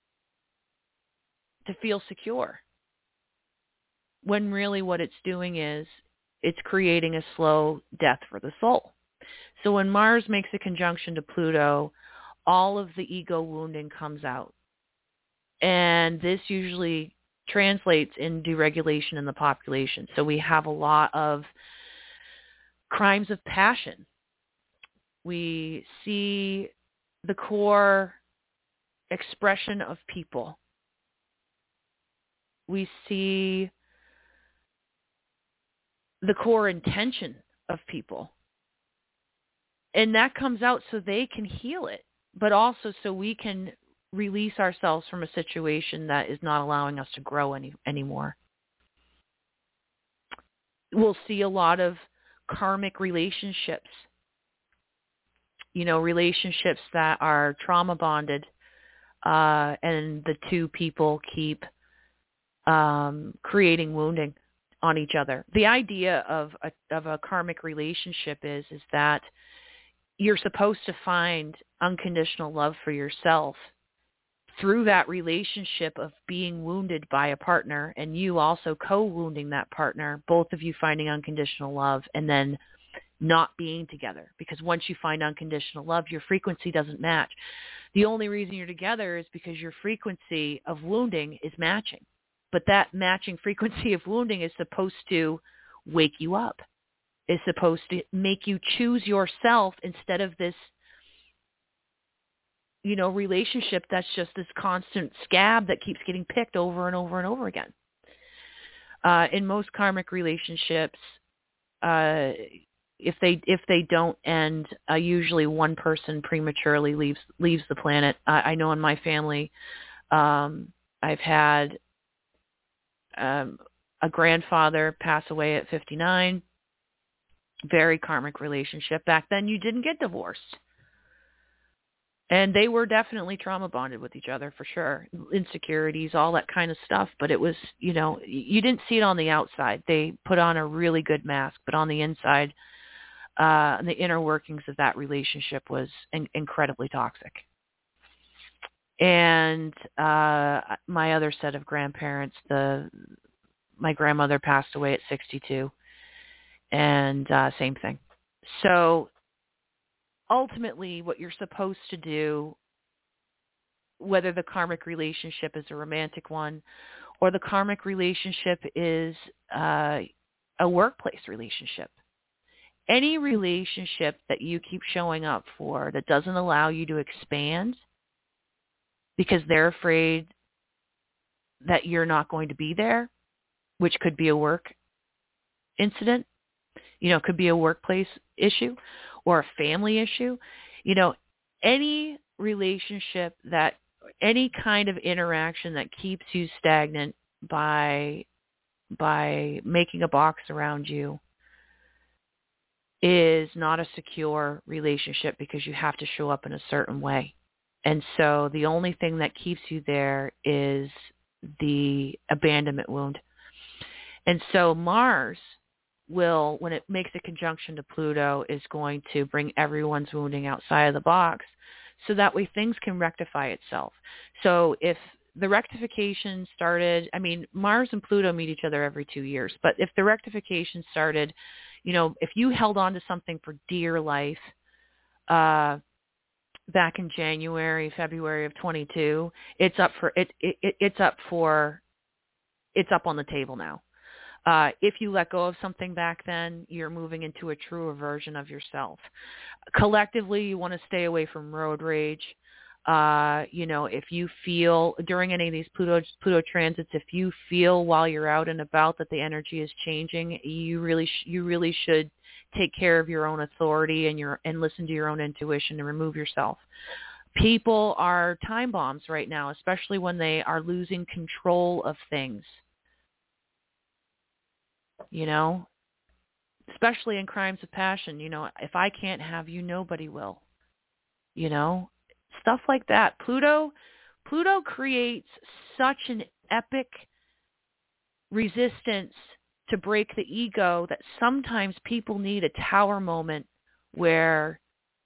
to feel secure, when really what it's doing is it's creating a slow death for the soul. So when Mars makes a conjunction to Pluto, all of the ego wounding comes out. And this usually translates in deregulation in the population. So we have a lot of crimes of passion. We see the core expression of people. We see the core intention of people. And that comes out so they can heal it, but also so we can release ourselves from a situation that is not allowing us to grow any anymore. We'll see a lot of karmic relationships, you know, relationships that are trauma bonded, uh, and the two people keep um, creating wounding on each other. The idea of a, of a karmic relationship is, is that you're supposed to find unconditional love for yourself through that relationship of being wounded by a partner and you also co-wounding that partner, both of you finding unconditional love and then not being together. Because once you find unconditional love, your frequency doesn't match. The only reason you're together is because your frequency of wounding is matching. But that matching frequency of wounding is supposed to wake you up, is supposed to make you choose yourself instead of this, you know, relationship that's just this constant scab that keeps getting picked over and over and over again. Uh, in most karmic relationships, uh, if they if they don't end, uh, usually one person prematurely leaves leaves the planet. I, I know in my family, um, I've had um, a grandfather pass away at fifty-nine. Very karmic relationship. Back then, you didn't get divorced. And they were definitely trauma bonded with each other for sure. Insecurities, all that kind of stuff. But it was, you know, you didn't see it on the outside. They put on a really good mask. But on the inside, uh, the inner workings of that relationship was in- incredibly toxic. And uh, my other set of grandparents, the my grandmother passed away at sixty-two. And uh, same thing. So ultimately, what you're supposed to do, whether the karmic relationship is a romantic one or the karmic relationship is uh, a workplace relationship, any relationship that you keep showing up for that doesn't allow you to expand because they're afraid that you're not going to be there, which could be a work incident, you know, it could be a workplace issue or a family issue. You know, any relationship that, any kind of interaction that keeps you stagnant by, by making a box around you is not a secure relationship because you have to show up in a certain way. And so the only thing that keeps you there is the abandonment wound. And so Mars will, when it makes a conjunction to Pluto, is going to bring everyone's wounding outside of the box so that way things can rectify itself. So if the rectification started, I mean, Mars and Pluto meet each other every two years, but if the rectification started, you know, if you held on to something for dear life uh, back in January, February of twenty-two, it's up for, it, it, it's up for, it's up on the table now. Uh, if you let go of something back then, you're moving into a truer version of yourself. Collectively, you want to stay away from road rage. Uh, you know, if you feel during any of these Pluto Pluto transits, if you feel while you're out and about that the energy is changing, you really sh- you really should take care of your own authority and your and listen to your own intuition and remove yourself. People are time bombs right now, especially when they are losing control of things. You know, especially in crimes of passion, you know, if I can't have you, nobody will, you know, stuff like that. Pluto, Pluto creates such an epic resistance to break the ego that sometimes people need a tower moment where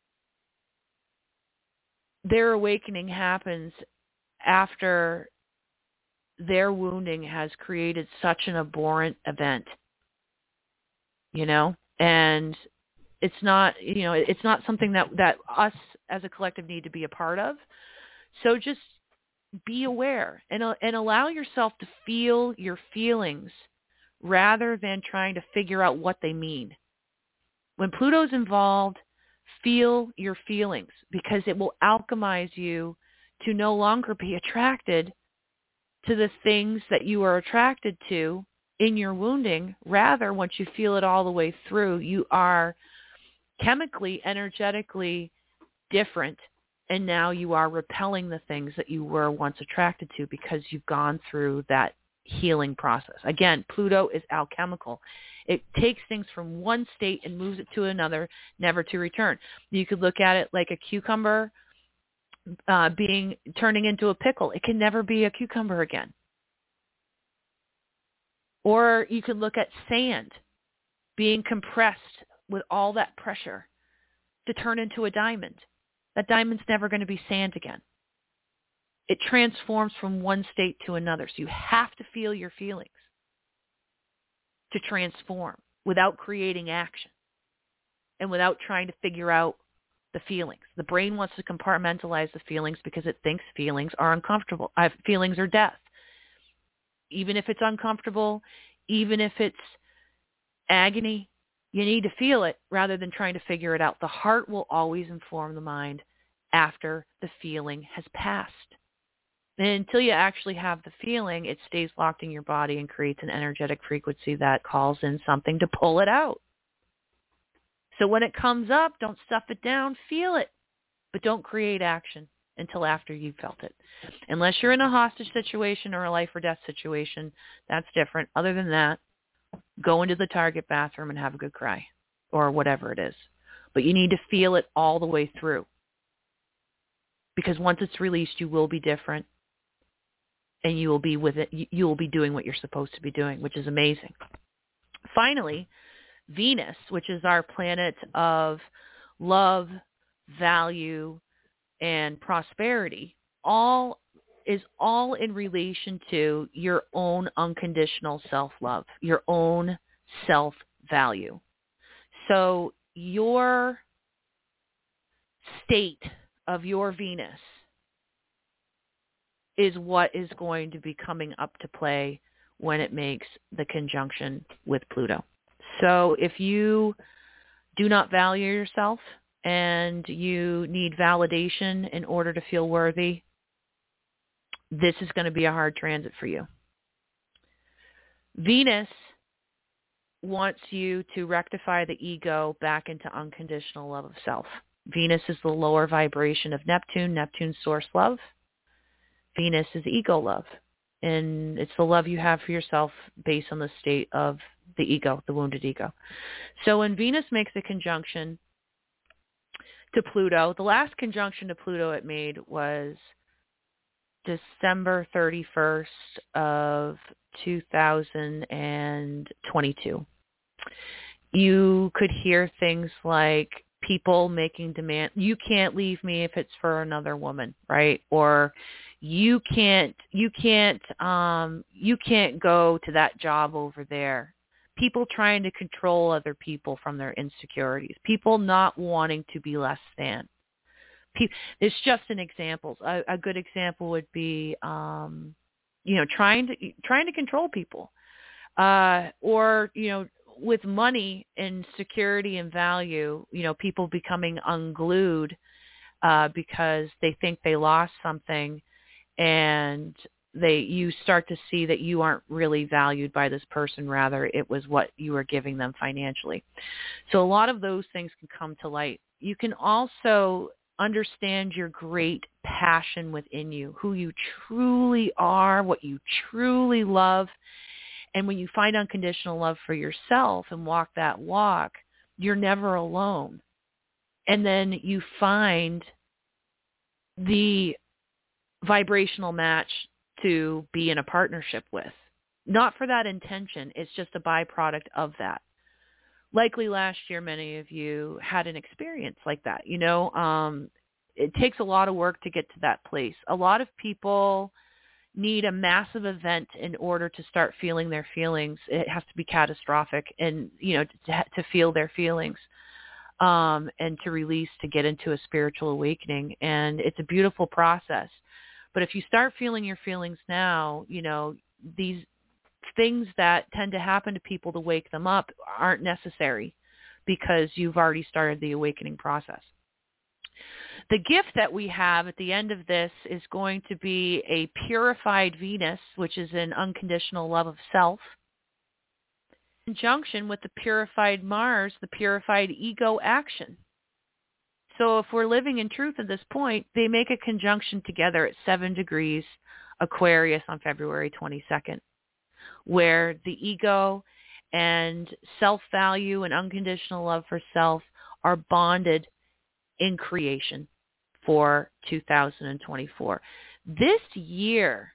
their awakening happens after their wounding has created such an abhorrent event. You know, and it's not, you know, it's not something that, that us as a collective need to be a part of. So just be aware and, and allow yourself to feel your feelings rather than trying to figure out what they mean. When Pluto's involved, feel your feelings because it will alchemize you to no longer be attracted to the things that you are attracted to in your wounding. Rather, once you feel it all the way through, you are chemically, energetically different, and now you are repelling the things that you were once attracted to because you've gone through that healing process. Again, Pluto is alchemical. It takes things from one state and moves it to another, never to return. You could look at it like a cucumber uh, being turning into a pickle. It can never be a cucumber again. Or you could look at sand being compressed with all that pressure to turn into a diamond. That diamond's never going to be sand again. it transforms from one state to another. So you have to feel your feelings to transform without creating action and without trying to figure out the feelings. The brain wants to compartmentalize the feelings because it thinks feelings are uncomfortable. Uh, feelings are death. Even if it's uncomfortable, even if it's agony, you need to feel it rather than trying to figure it out. The heart will always inform the mind after the feeling has passed. And until you actually have the feeling, it stays locked in your body and creates an energetic frequency that calls in something to pull it out. So when it comes up, don't stuff it down, feel it, but don't create action until after you've felt it. Unless you're in a hostage situation or a life or death situation, that's different. Other than that, go into the Target bathroom and have a good cry or whatever it is. But you need to feel it all the way through. Because once it's released, you will be different and you will be with it. You will be doing what you're supposed to be doing, which is amazing. Finally, Venus, which is our planet of love, value, and prosperity, all is all in relation to your own unconditional self-love, your own self-value. So your state of your Venus is what is going to be coming up to play when it makes the conjunction with Pluto. So if you do not value yourself and you need validation in order to feel worthy, this is going to be a hard transit for you. Venus wants you to rectify the ego back into unconditional love of self. Venus is the lower vibration of Neptune, Neptune's source love. Venus is ego love, and it's the love you have for yourself based on the state of the ego, the wounded ego. So when Venus makes a conjunction to Pluto, the last conjunction to Pluto it made was December thirty-first of two thousand twenty-two. You could hear things like people making demand, you can't leave me if it's for another woman, right? Or you can't, you can't, um, you can't go to that job over there. People trying to control other people from their insecurities. People not wanting to be less than. It's just an example. A, a good example would be, um, you know, trying to trying to control people, uh, or you know, with money and security and value, you know, people becoming unglued uh, because they think they lost something, and they you start to see that you aren't really valued by this person. Rather, it was what you were giving them financially. So a lot of those things can come to light. You can also understand your great passion within you, who you truly are, what you truly love. And when you find unconditional love for yourself and walk that walk, you're never alone. And then you find the vibrational match to be in a partnership with. Not for that intention. It's just a byproduct of that. Likely last year, many of you had an experience like that. You know, um, it takes a lot of work to get to that place. A lot of people need a massive event in order to start feeling their feelings. It has to be catastrophic and, you know, to, to feel their feelings um, and to release, to get into a spiritual awakening. And it's a beautiful process. But if you start feeling your feelings now, you know, these things that tend to happen to people to wake them up aren't necessary because you've already started the awakening process. The gift that we have at the end of this is going to be a purified Venus, which is an unconditional love of self, in conjunction with the purified Mars, the purified ego action. So if we're living in truth at this point, they make a conjunction together at seven degrees Aquarius on February twenty-second, where the ego and self-value and unconditional love for self are bonded in creation for two thousand twenty-four. This year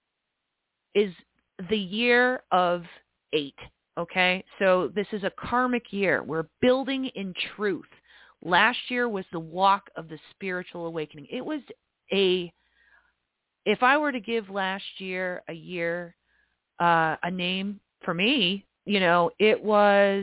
is the year of eight, okay? So this is a karmic year. We're building in truth. Last year was the walk of the spiritual awakening. It was a if I were to give last year a year, uh, a name for me, you know, it was,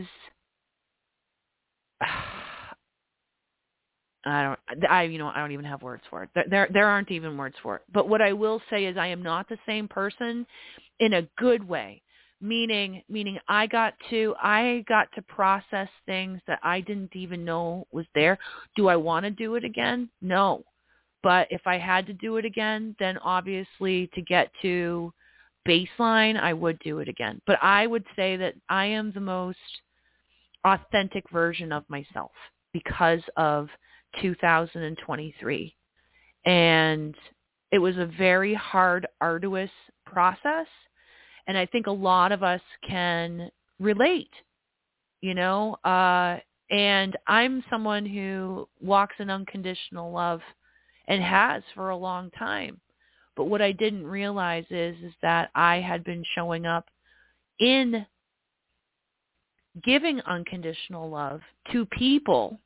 I don't, I, you know, I don't even have words for it. There, there aren't even words for it. But what I will say is I am not the same person in a good way, meaning, meaning I got to, I got to process things that I didn't even know was there. Do I want to do it again? No. But if I had to do it again, then obviously to get to baseline, I would do it again. But I would say that I am the most authentic version of myself because of two thousand twenty-three. And it was a very hard, arduous process. And I think a lot of us can relate, you know, uh, and I'm someone who walks in unconditional love and has for a long time. But what I didn't realize is, is that I had been showing up in giving unconditional love to people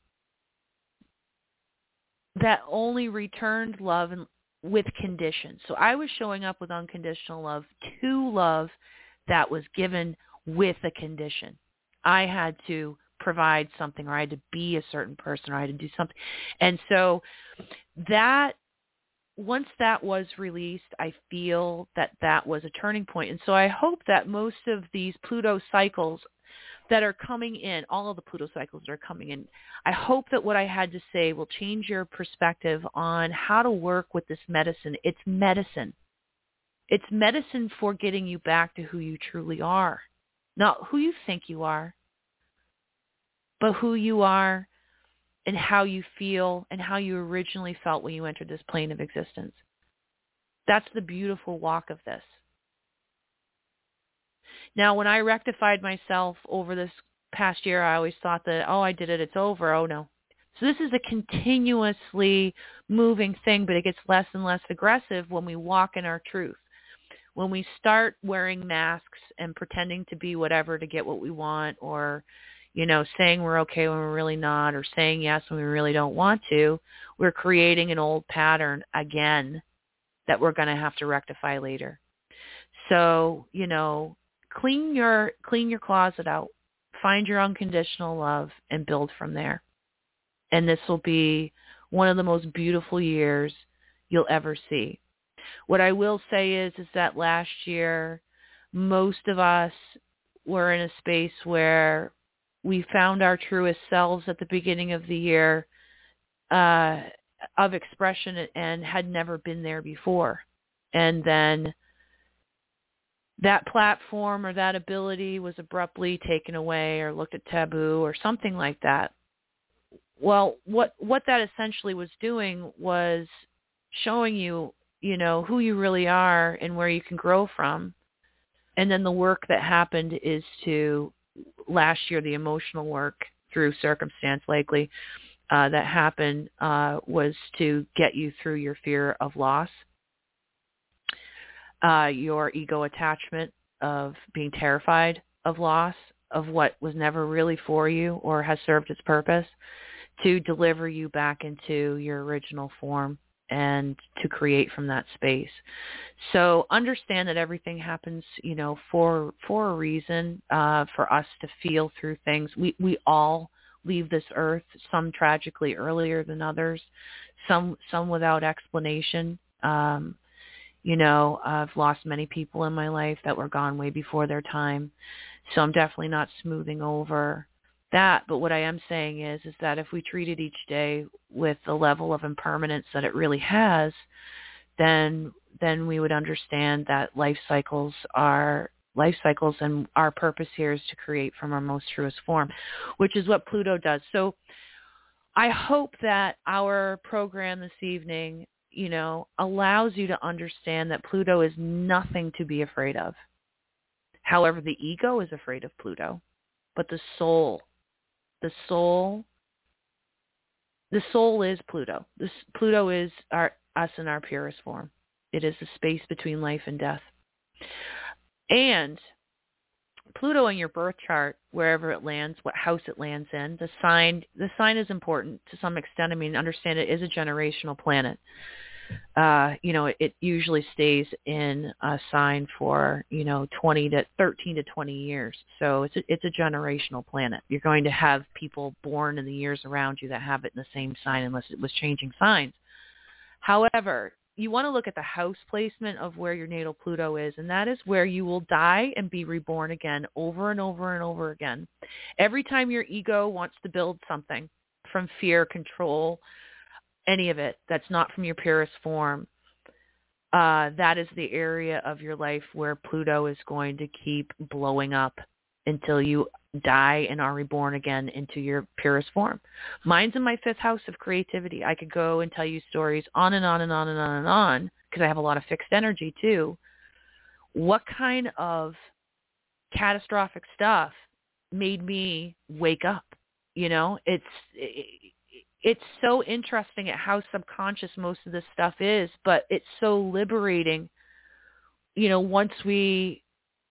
that only returned love and with conditions. So I was showing up with unconditional love to love that was given with a condition. I had to provide something, or I had to be a certain person, or I had to do something. And so that, once that was released, I feel that that was a turning point. And so I hope that most of these Pluto cycles that are coming in, all of the Pluto cycles that are coming in, I hope that what I had to say will change your perspective on how to work with this medicine. It's medicine. It's medicine for getting you back to who you truly are. Not who you think you are, but who you are and how you feel and how you originally felt when you entered this plane of existence. That's the beautiful walk of this. Now, when I rectified myself over this past year, I always thought that, oh, I did it, it's over. Oh, no. So this is a continuously moving thing, but it gets less and less aggressive when we walk in our truth. When we start wearing masks and pretending to be whatever to get what we want, or, you know, saying we're okay when we're really not, or saying yes when we really don't want to, we're creating an old pattern again that we're going to have to rectify later. So, you know, clean your clean your closet out, find your unconditional love, and build from there. And this will be one of the most beautiful years you'll ever see. What I will say is, is that last year, most of us were in a space where we found our truest selves at the beginning of the year uh, of expression and had never been there before. And then that platform or that ability was abruptly taken away or looked at taboo or something like that. Well, what what that essentially was doing was showing you, you know, who you really are and where you can grow from. And then the work that happened is to, last year, the emotional work through circumstance likely uh, that happened uh, was to get you through your fear of loss, uh, your ego attachment of being terrified of loss, of what was never really for you or has served its purpose, to deliver you back into your original form and to create from that space. So understand that everything happens, you know, for for a reason, uh, for us to feel through things. We we all leave this earth, some tragically earlier than others, some some without explanation. Um, you know, I've lost many people in my life that were gone way before their time. So I'm definitely not smoothing over that. But what I am saying is, is that if we treated each day with the level of impermanence that it really has, then then we would understand that life cycles are life cycles, and our purpose here is to create from our most truest form, which is what Pluto does. So I hope that our program this evening, you know, allows you to understand that Pluto is nothing to be afraid of. However, the ego is afraid of Pluto, but the soul, the soul, the soul is Pluto. This Pluto is our us in our purest form. It is the space between life and death. And Pluto in your birth chart, wherever it lands, what house it lands in, the sign, the sign is important to some extent. I mean, understand it is a generational planet. uh, you know, it, it usually stays in a sign for, you know, twenty to thirteen to twenty years. So it's a, it's a generational planet. You're going to have people born in the years around you that have it in the same sign unless it was changing signs. However, you want to look at the house placement of where your natal Pluto is, and that is where you will die and be reborn again over and over and over again. Every time your ego wants to build something from fear, control, any of it that's not from your purest form, uh, that is the area of your life where Pluto is going to keep blowing up until you die and are reborn again into your purest form. Mine's in my fifth house of creativity. I could go and tell you stories on and on and on and on and on because I have a lot of fixed energy too. What kind of catastrophic stuff made me wake up? You know, it's it, it's so interesting at how subconscious most of this stuff is, but it's so liberating, you know, once we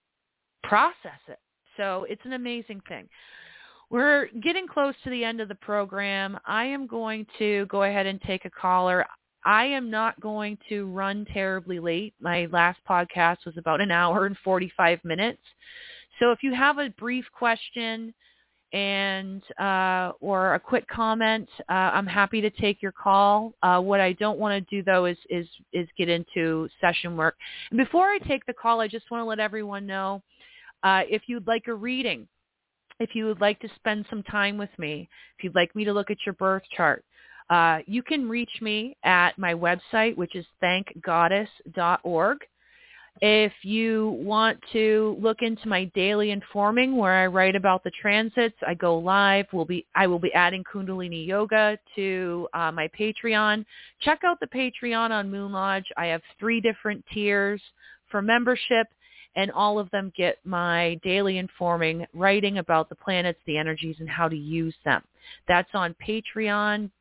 process it. So it's an amazing thing. We're getting close to the end of the program. I am going to go ahead and take a caller. I am not going to run terribly late. My last podcast was about an hour and forty-five minutes. So if you have a brief question and uh, or a quick comment, uh, I'm happy to take your call. Uh, what I don't want to do, though, is, is, is get into session work. And before I take the call, I just want to let everyone know, Uh, if you'd like a reading, if you would like to spend some time with me, if you'd like me to look at your birth chart, uh, you can reach me at my website, which is thank goddess dot org. If you want to look into my daily informing, where I write about the transits, I go live. We'll be, I will be adding Kundalini Yoga to uh, my Patreon. Check out the Patreon on Moon Lodge. I have three different tiers for membership, and all of them get my daily informing, writing about the planets, the energies, and how to use them. That's on patreon.com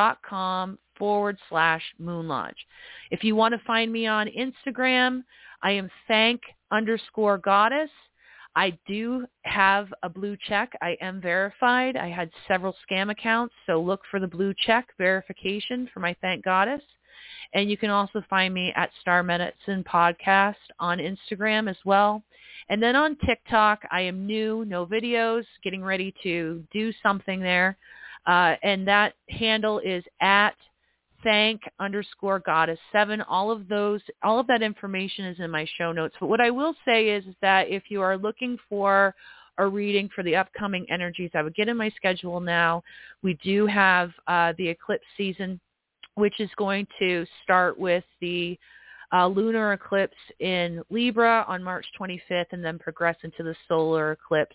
forward slash Moon Lodge. If you want to find me on Instagram, I am thank underscore goddess. I do have a blue check. I am verified. I had several scam accounts, so look for the blue check verification for my Thank Goddess. And you can also find me at Star Medicine Podcast on Instagram as well. And then on TikTok, I am new, no videos, getting ready to do something there. Uh, and that handle is at thank underscore goddess seven. All of those, all of that information is in my show notes. But what I will say is, is that if you are looking for a reading for the upcoming energies, I would get in my schedule now. We do have uh, the eclipse season, which is going to start with the uh, lunar eclipse in Libra on March twenty-fifth and then progress into the solar eclipse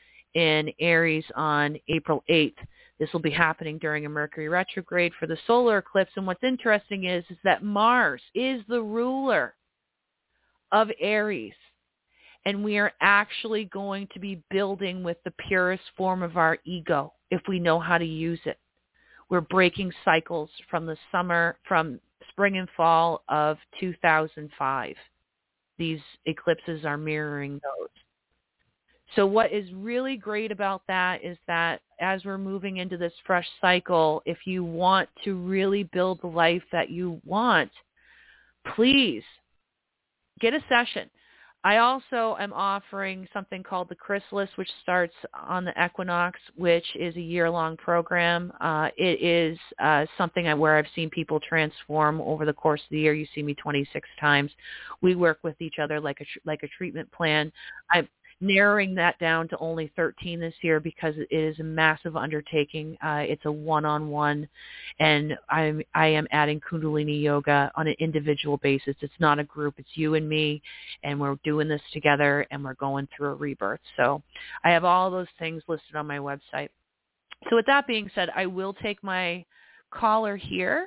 in Aries on April eighth. This will be happening during a Mercury retrograde for the solar eclipse. And what's interesting is, is that Mars is the ruler of Aries. And we are actually going to be building with the purest form of our ego if we know how to use it. We're breaking cycles from the summer, from spring and fall of two thousand five. These eclipses are mirroring those. So what is really great about that is that as we're moving into this fresh cycle, if you want to really build the life that you want, please get a session. I also am offering something called the Chrysalis, which starts on the equinox, which is a year-long program. Uh, it is uh, something where I've seen people transform over the course of the year. You see me twenty-six times. We work with each other like a like a treatment plan. I've narrowing that down to only thirteen this year because it is a massive undertaking. Uh, it's a one-on-one, and I'm, I am adding Kundalini Yoga on an individual basis. It's not a group. It's you and me, and we're doing this together, and we're going through a rebirth. So I have all those things listed on my website. So with that being said, I will take my caller here.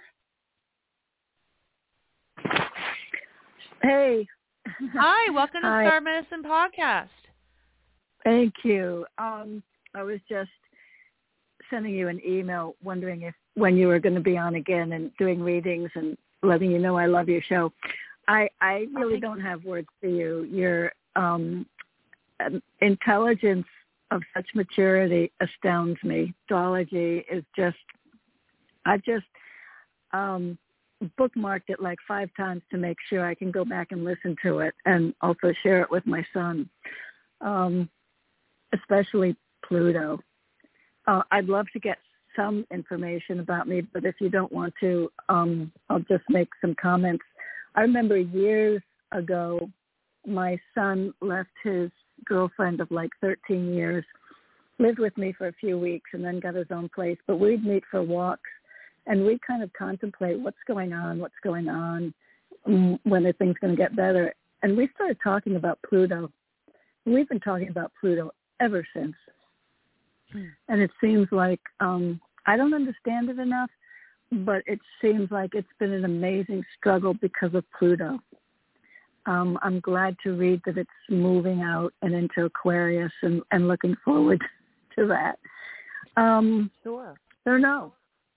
Hey. Hi, welcome to Hi. Star Medicine Podcast. Thank you. Um, I was just sending you an email wondering if when you were going to be on again and doing readings and letting you know I love your show. I, I really don't have words for you. Your um, intelligence of such maturity astounds me. Astrology is just, I just, um, bookmarked it like five times to make sure I can go back and listen to it and also share it with my son, um, especially Pluto. Uh, I'd love to get some information about me, but if you don't want to, um, I'll just make some comments. I remember years ago, my son left his girlfriend of like thirteen years, lived with me for a few weeks, and then got his own place. But we'd meet for walks, and we'd kind of contemplate what's going on, what's going on, when are things going to get better. And we started talking about Pluto. We've been talking about Pluto ever since. Hmm. And it seems like, um, I don't understand it enough, but it seems like it's been an amazing struggle because of Pluto. Um, I'm glad to read that it's moving out and into Aquarius, and, and looking forward to that. Um, sure. I don't know.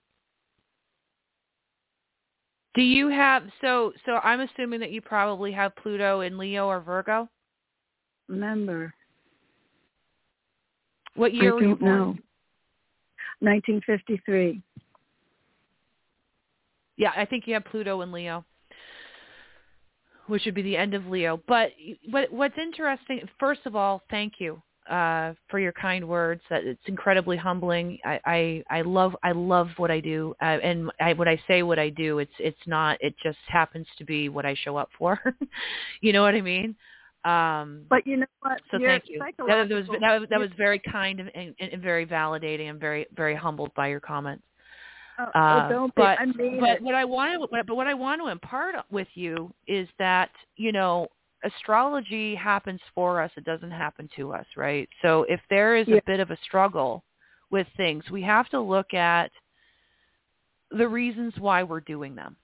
Do you have, so so I'm assuming that you probably have Pluto in Leo or Virgo? Remember. What year I were you don't born? know. nineteen fifty-three. Yeah, I think you have Pluto in Leo, which would be the end of Leo. But what, what's interesting, first of all, thank you uh, for your kind words. That it's incredibly humbling. I, I, I love I love what I do, uh, and I, when I say what I do, it's it's not. It just happens to be what I show up for. You know what I mean? Um, but you know what? So You're thank you. That, that was that, was, that was very kind and, and, and very validating. I'm very very humbled by your comments. Uh, Uh, oh, don't but be. I mean but it. what I want to but what I want to impart with you is that, you know, astrology happens for us. It doesn't happen to us, right? So if there is Yeah. a bit of a struggle with things, we have to look at the reasons why we're doing them.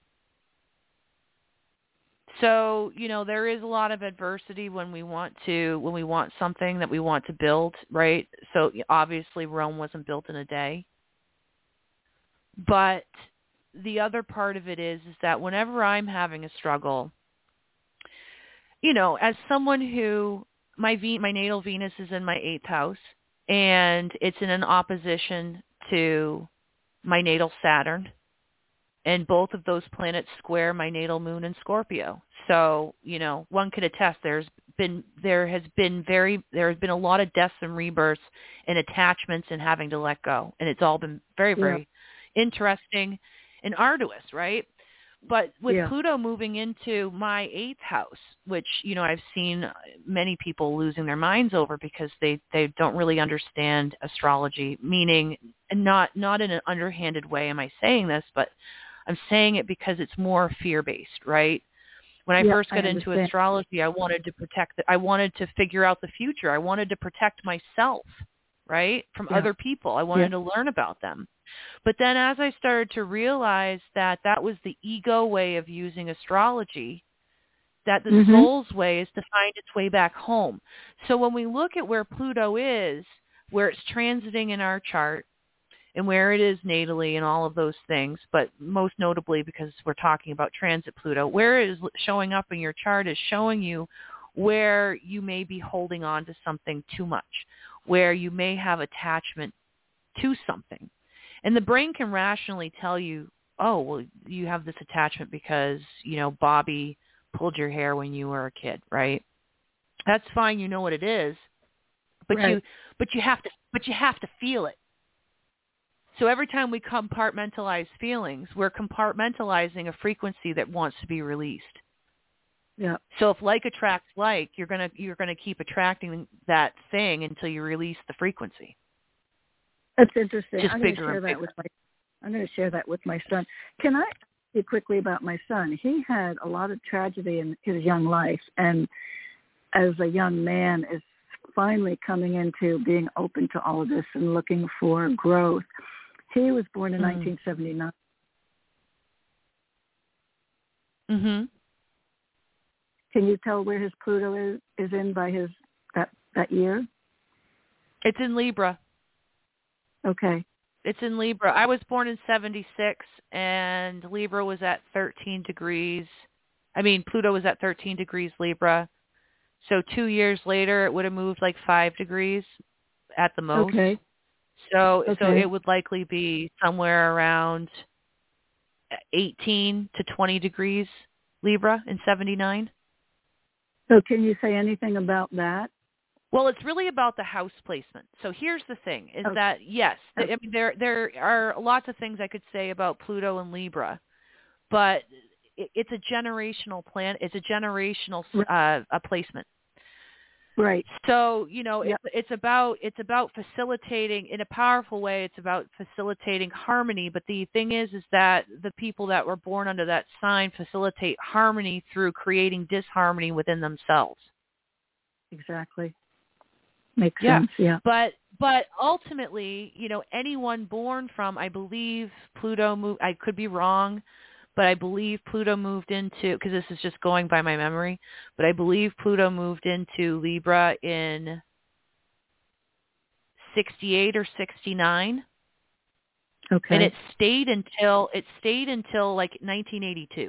So, you know, there is a lot of adversity when we want to, when we want something that we want to build, right? So obviously Rome wasn't built in a day. But the other part of it is, is that whenever I'm having a struggle, you know, as someone who, my Ve- my natal Venus is in my eighth house, and it's in an opposition to my natal Saturn. And both of those planets square my natal moon in Scorpio. So, you know, one could attest there's been, there has been very, there has been a lot of deaths and rebirths and attachments and having to let go. And it's all been very, very yeah. interesting and arduous, right? But with yeah. Pluto moving into my eighth house, which, you know, I've seen many people losing their minds over because they, they don't really understand astrology, meaning not, not in an underhanded way am I saying this, but I'm saying it because it's more fear-based, right? When I yeah, first got I into astrology, I wanted to protect, the, I wanted to figure out the future. I wanted to protect myself, right, from yeah. other people. I wanted yeah. to learn about them. But then as I started to realize that that was the ego way of using astrology, that the mm-hmm. soul's way is to find its way back home. So when we look at where Pluto is, where it's transiting in our chart, and where it is natally and all of those things, but most notably because we're talking about transit Pluto, where it is showing up in your chart is showing you where you may be holding on to something too much, where you may have attachment to something. And the brain can rationally tell you, oh, well, you have this attachment because, you know, Bobby pulled your hair when you were a kid, right? That's fine, you know what it is, but right. you but you have to but you have to feel it. So every time we compartmentalize feelings, we're compartmentalizing a frequency that wants to be released. Yeah. So if like attracts like, you're gonna you're gonna keep attracting that thing until you release the frequency. That's interesting. Just I'm going bigger to share and that bigger. with my. I'm going to share that with my son. Can I ask you quickly about my son? He had a lot of tragedy in his young life, and as a young man, is finally coming into being open to all of this and looking for growth. He was born in mm. nineteen seventy-nine. Mhm. Can you tell where his Pluto is, is in by his that that year? It's in Libra. Okay. It's in Libra. I was born in seventy-six, and Libra was at thirteen degrees. I mean, Pluto was at thirteen degrees Libra. So two years later, it would have moved like five degrees at the most. Okay. So okay. so it would likely be somewhere around eighteen to twenty degrees Libra in seventy-nine. So can you say anything about that? Well, it's really about the house placement. So here's the thing: is okay. that yes, okay. I mean, there there are lots of things I could say about Pluto and Libra, but it, it's a generational plan. It's a generational uh, a placement. Right. So you know, yep. it's, it's about it's about facilitating in a powerful way. It's about facilitating harmony. But the thing is, is that the people that were born under that sign facilitate harmony through creating disharmony within themselves. Exactly. Makes yeah. sense, yeah. But but ultimately, you know, anyone born from, I believe Pluto moved, I could be wrong, but I believe Pluto moved into, because this is just going by my memory, but I believe Pluto moved into Libra in sixty-eight or sixty-nine. Okay. And it stayed until, it stayed until like nineteen eighty-two.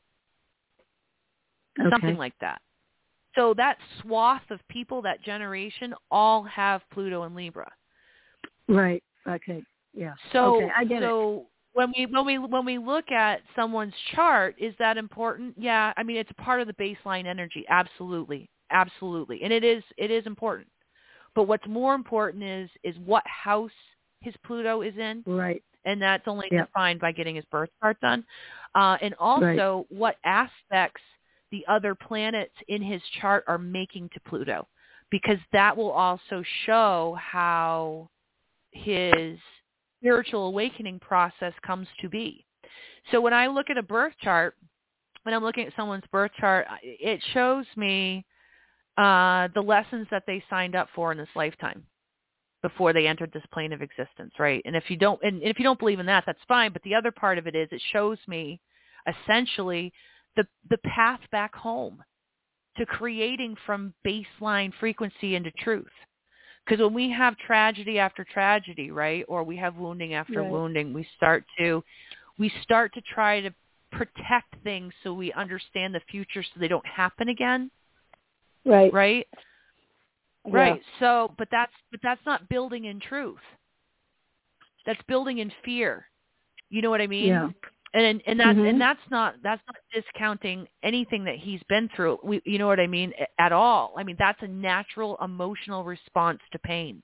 Okay. Something like that. So that swath of people, that generation, all have Pluto and Libra. Right. Okay. Yeah. So, okay. I get so it. when we when we when we look at someone's chart, is that important? Yeah. I mean, it's a part of the baseline energy. Absolutely, absolutely, and it is it is important. But what's more important is is what house his Pluto is in. Right. And that's only yep. defined by getting his birth chart done, uh, and also right. what aspects the other planets in his chart are making to Pluto, because that will also show how his spiritual awakening process comes to be. So when I look at a birth chart, when I'm looking at someone's birth chart, it shows me uh, the lessons that they signed up for in this lifetime before they entered this plane of existence, right? And if you don't, and if you don't believe in that, that's fine. But the other part of it is it shows me essentially the the path back home to creating from baseline frequency into truth. Because when we have tragedy after tragedy, right, or we have wounding after right. wounding, we start to we start to try to protect things so we understand the future so they don't happen again. Right. Right? Yeah. Right. So, but that's but that's not building in truth. That's building in fear. You know what I mean? Yeah. And and that's mm-hmm. and that's not that's not discounting anything that he's been through. We, you know what I mean, at all. I mean, that's a natural emotional response to pain.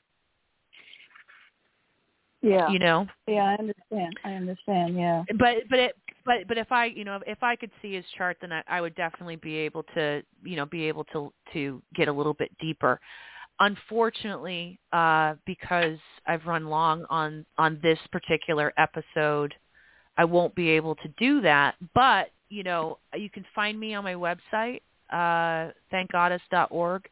Yeah. You know. Yeah, I understand. I understand. Yeah. But but it but but if I you know if I could see his chart, then I, I would definitely be able to you know be able to to get a little bit deeper. Unfortunately, uh, because I've run long on on this particular episode, I won't be able to do that, but, you know, you can find me on my website, uh, thank goddess dot org,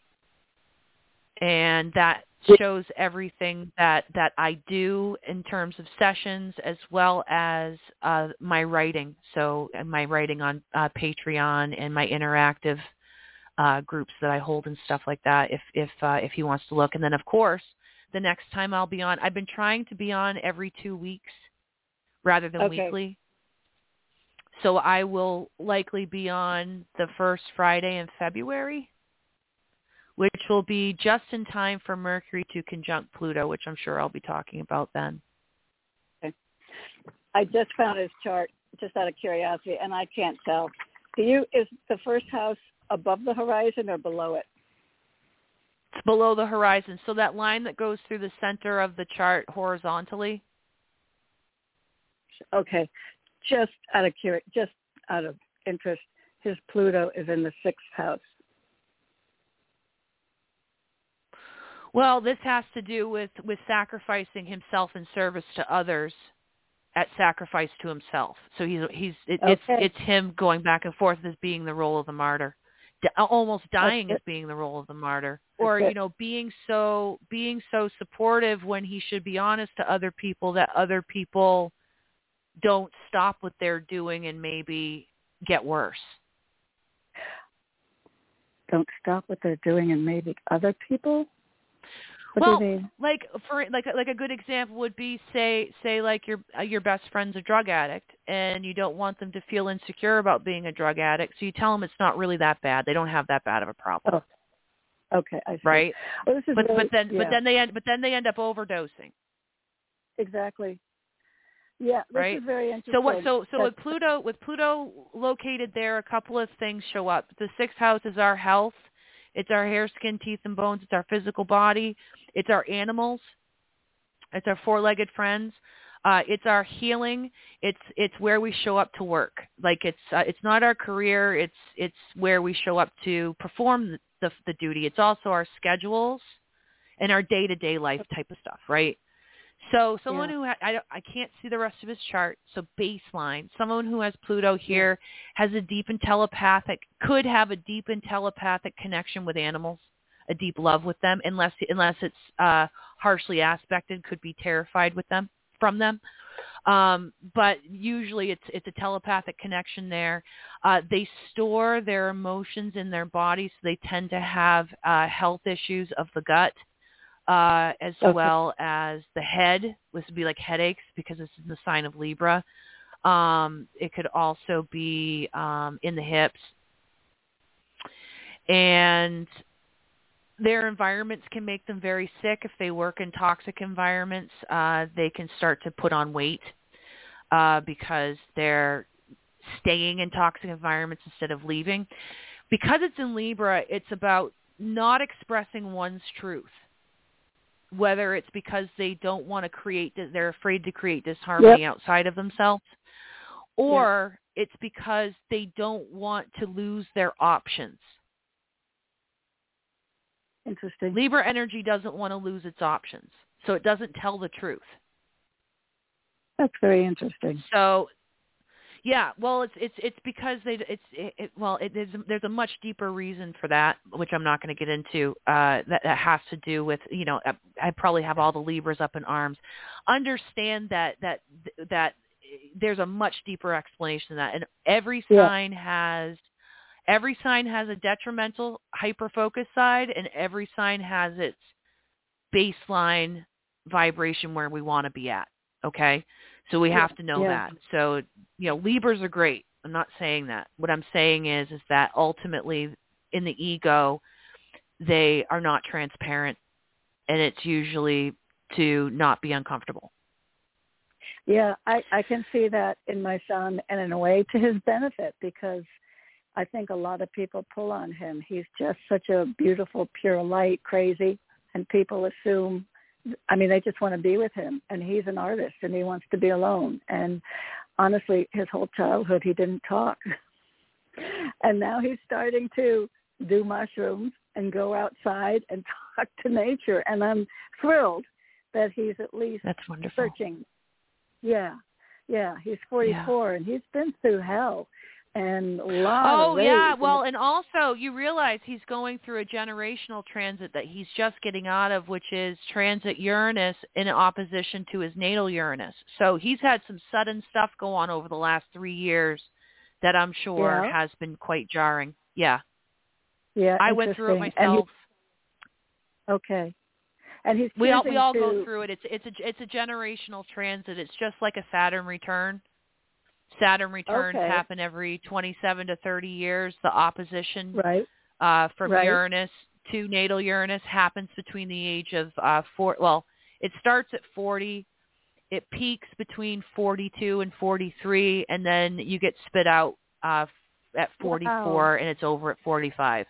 and that shows everything that, that I do in terms of sessions as well as uh, my writing, so my writing on uh, Patreon and my interactive uh, groups that I hold and stuff like that, if if uh, if he wants to look. And then, of course, the next time I'll be on, I've been trying to be on every two weeks. Rather than okay. weekly. So I will likely be on the first Friday in February, which will be just in time for Mercury to conjunct Pluto, which I'm sure I'll be talking about then. Okay. I just found his chart, just out of curiosity, and I can't tell. Do you, is the first house above the horizon or below it? It's below the horizon. So that line that goes through the center of the chart horizontally. Okay, just out of curi- just out of interest, his Pluto is in the sixth house. Well, this has to do with, with sacrificing himself in service to others at sacrifice to himself. So he's he's it, okay. it's it's him going back and forth as being the role of the martyr, D- almost dying as being the role of the martyr, or you know being so being so supportive when he should be honest to other people that other people don't stop what they're doing and maybe get worse. Don't stop what they're doing and maybe other people? What well, do you mean? like for like like a good example would be say say like your your best friend's a drug addict and you don't want them to feel insecure about being a drug addict, so you tell them it's not really that bad. They don't have that bad of a problem. Oh. Okay, I see. Right? Well, this is but really, but then yeah. but then they end but then they end up overdosing. Exactly. Yeah, this right? is very interesting. So what? So so That's, with Pluto, with Pluto located there, a couple of things show up. The sixth house is our health. It's our hair, skin, teeth, and bones. It's our physical body. It's our animals. It's our four-legged friends. Uh, it's our healing. It's it's where we show up to work. Like it's uh, it's not our career. It's it's where we show up to perform the, the the duty. It's also our schedules and our day-to-day life type of stuff, right? So someone yeah. who ha- I don't, I can't see the rest of his chart. So baseline, someone who has Pluto here yeah. has a deep and telepathic, could have a deep and telepathic connection with animals, a deep love with them, unless unless it's uh, harshly aspected, could be terrified with them from them. Um, but usually it's it's a telepathic connection there. Uh, they store their emotions in their body, so they tend to have uh, health issues of the gut. Uh, as okay. well as the head. This would be like headaches because this is the sign of Libra. Um, it could also be um, in the hips. And their environments can make them very sick. If they work in toxic environments, uh, they can start to put on weight uh, because they're staying in toxic environments instead of leaving. Because it's in Libra, it's about not expressing one's truth. Whether it's because they don't want to create, they're afraid to create disharmony yep. outside of themselves, or yep. it's because they don't want to lose their options. Interesting. Libra energy doesn't want to lose its options, so it doesn't tell the truth. That's very interesting. So, yeah, well, it's it's it's because they it's it, it, well, it, there's there's a much deeper reason for that, which I'm not going to get into. Uh, that that has to do with, you know, I, I probably have all the Libras up in arms. Understand that that that there's a much deeper explanation than that, and every sign yeah. has every sign has a detrimental hyper-focus side, and every sign has its baseline vibration where we want to be at. Okay. So we have yeah, to know yeah. that. So, you know, Libras are great. I'm not saying that. What I'm saying is, is that ultimately in the ego, they are not transparent, and it's usually to not be uncomfortable. Yeah, I, I can see that in my son, and in a way to his benefit, because I think a lot of people pull on him. He's just such a beautiful, pure light, crazy, and people assume, I mean, they just want to be with him, and he's an artist, and he wants to be alone. And honestly, his whole childhood, he didn't talk. And now he's starting to do mushrooms and go outside and talk to nature. And I'm thrilled that he's at least That's wonderful. searching. Yeah, yeah, he's forty-four, yeah. and he's been through hell. And a lot oh, of yeah. Well, and also you realize he's going through a generational transit that he's just getting out of, which is transit Uranus in opposition to his natal Uranus. So he's had some sudden stuff go on over the last three years that I'm sure yeah. has been quite jarring. Yeah. Yeah. I went through it myself. He, okay. And he's we all we all to... go through it. It's it's a it's a generational transit. It's just like a Saturn return. Saturn returns okay. happen every twenty-seven to thirty years. The opposition right. uh, from right. Uranus to natal Uranus happens between the age of uh, four. Well, it starts at forty. It peaks between forty-two and forty-three, and then you get spit out uh, at forty-four, wow. and it's over at forty-five.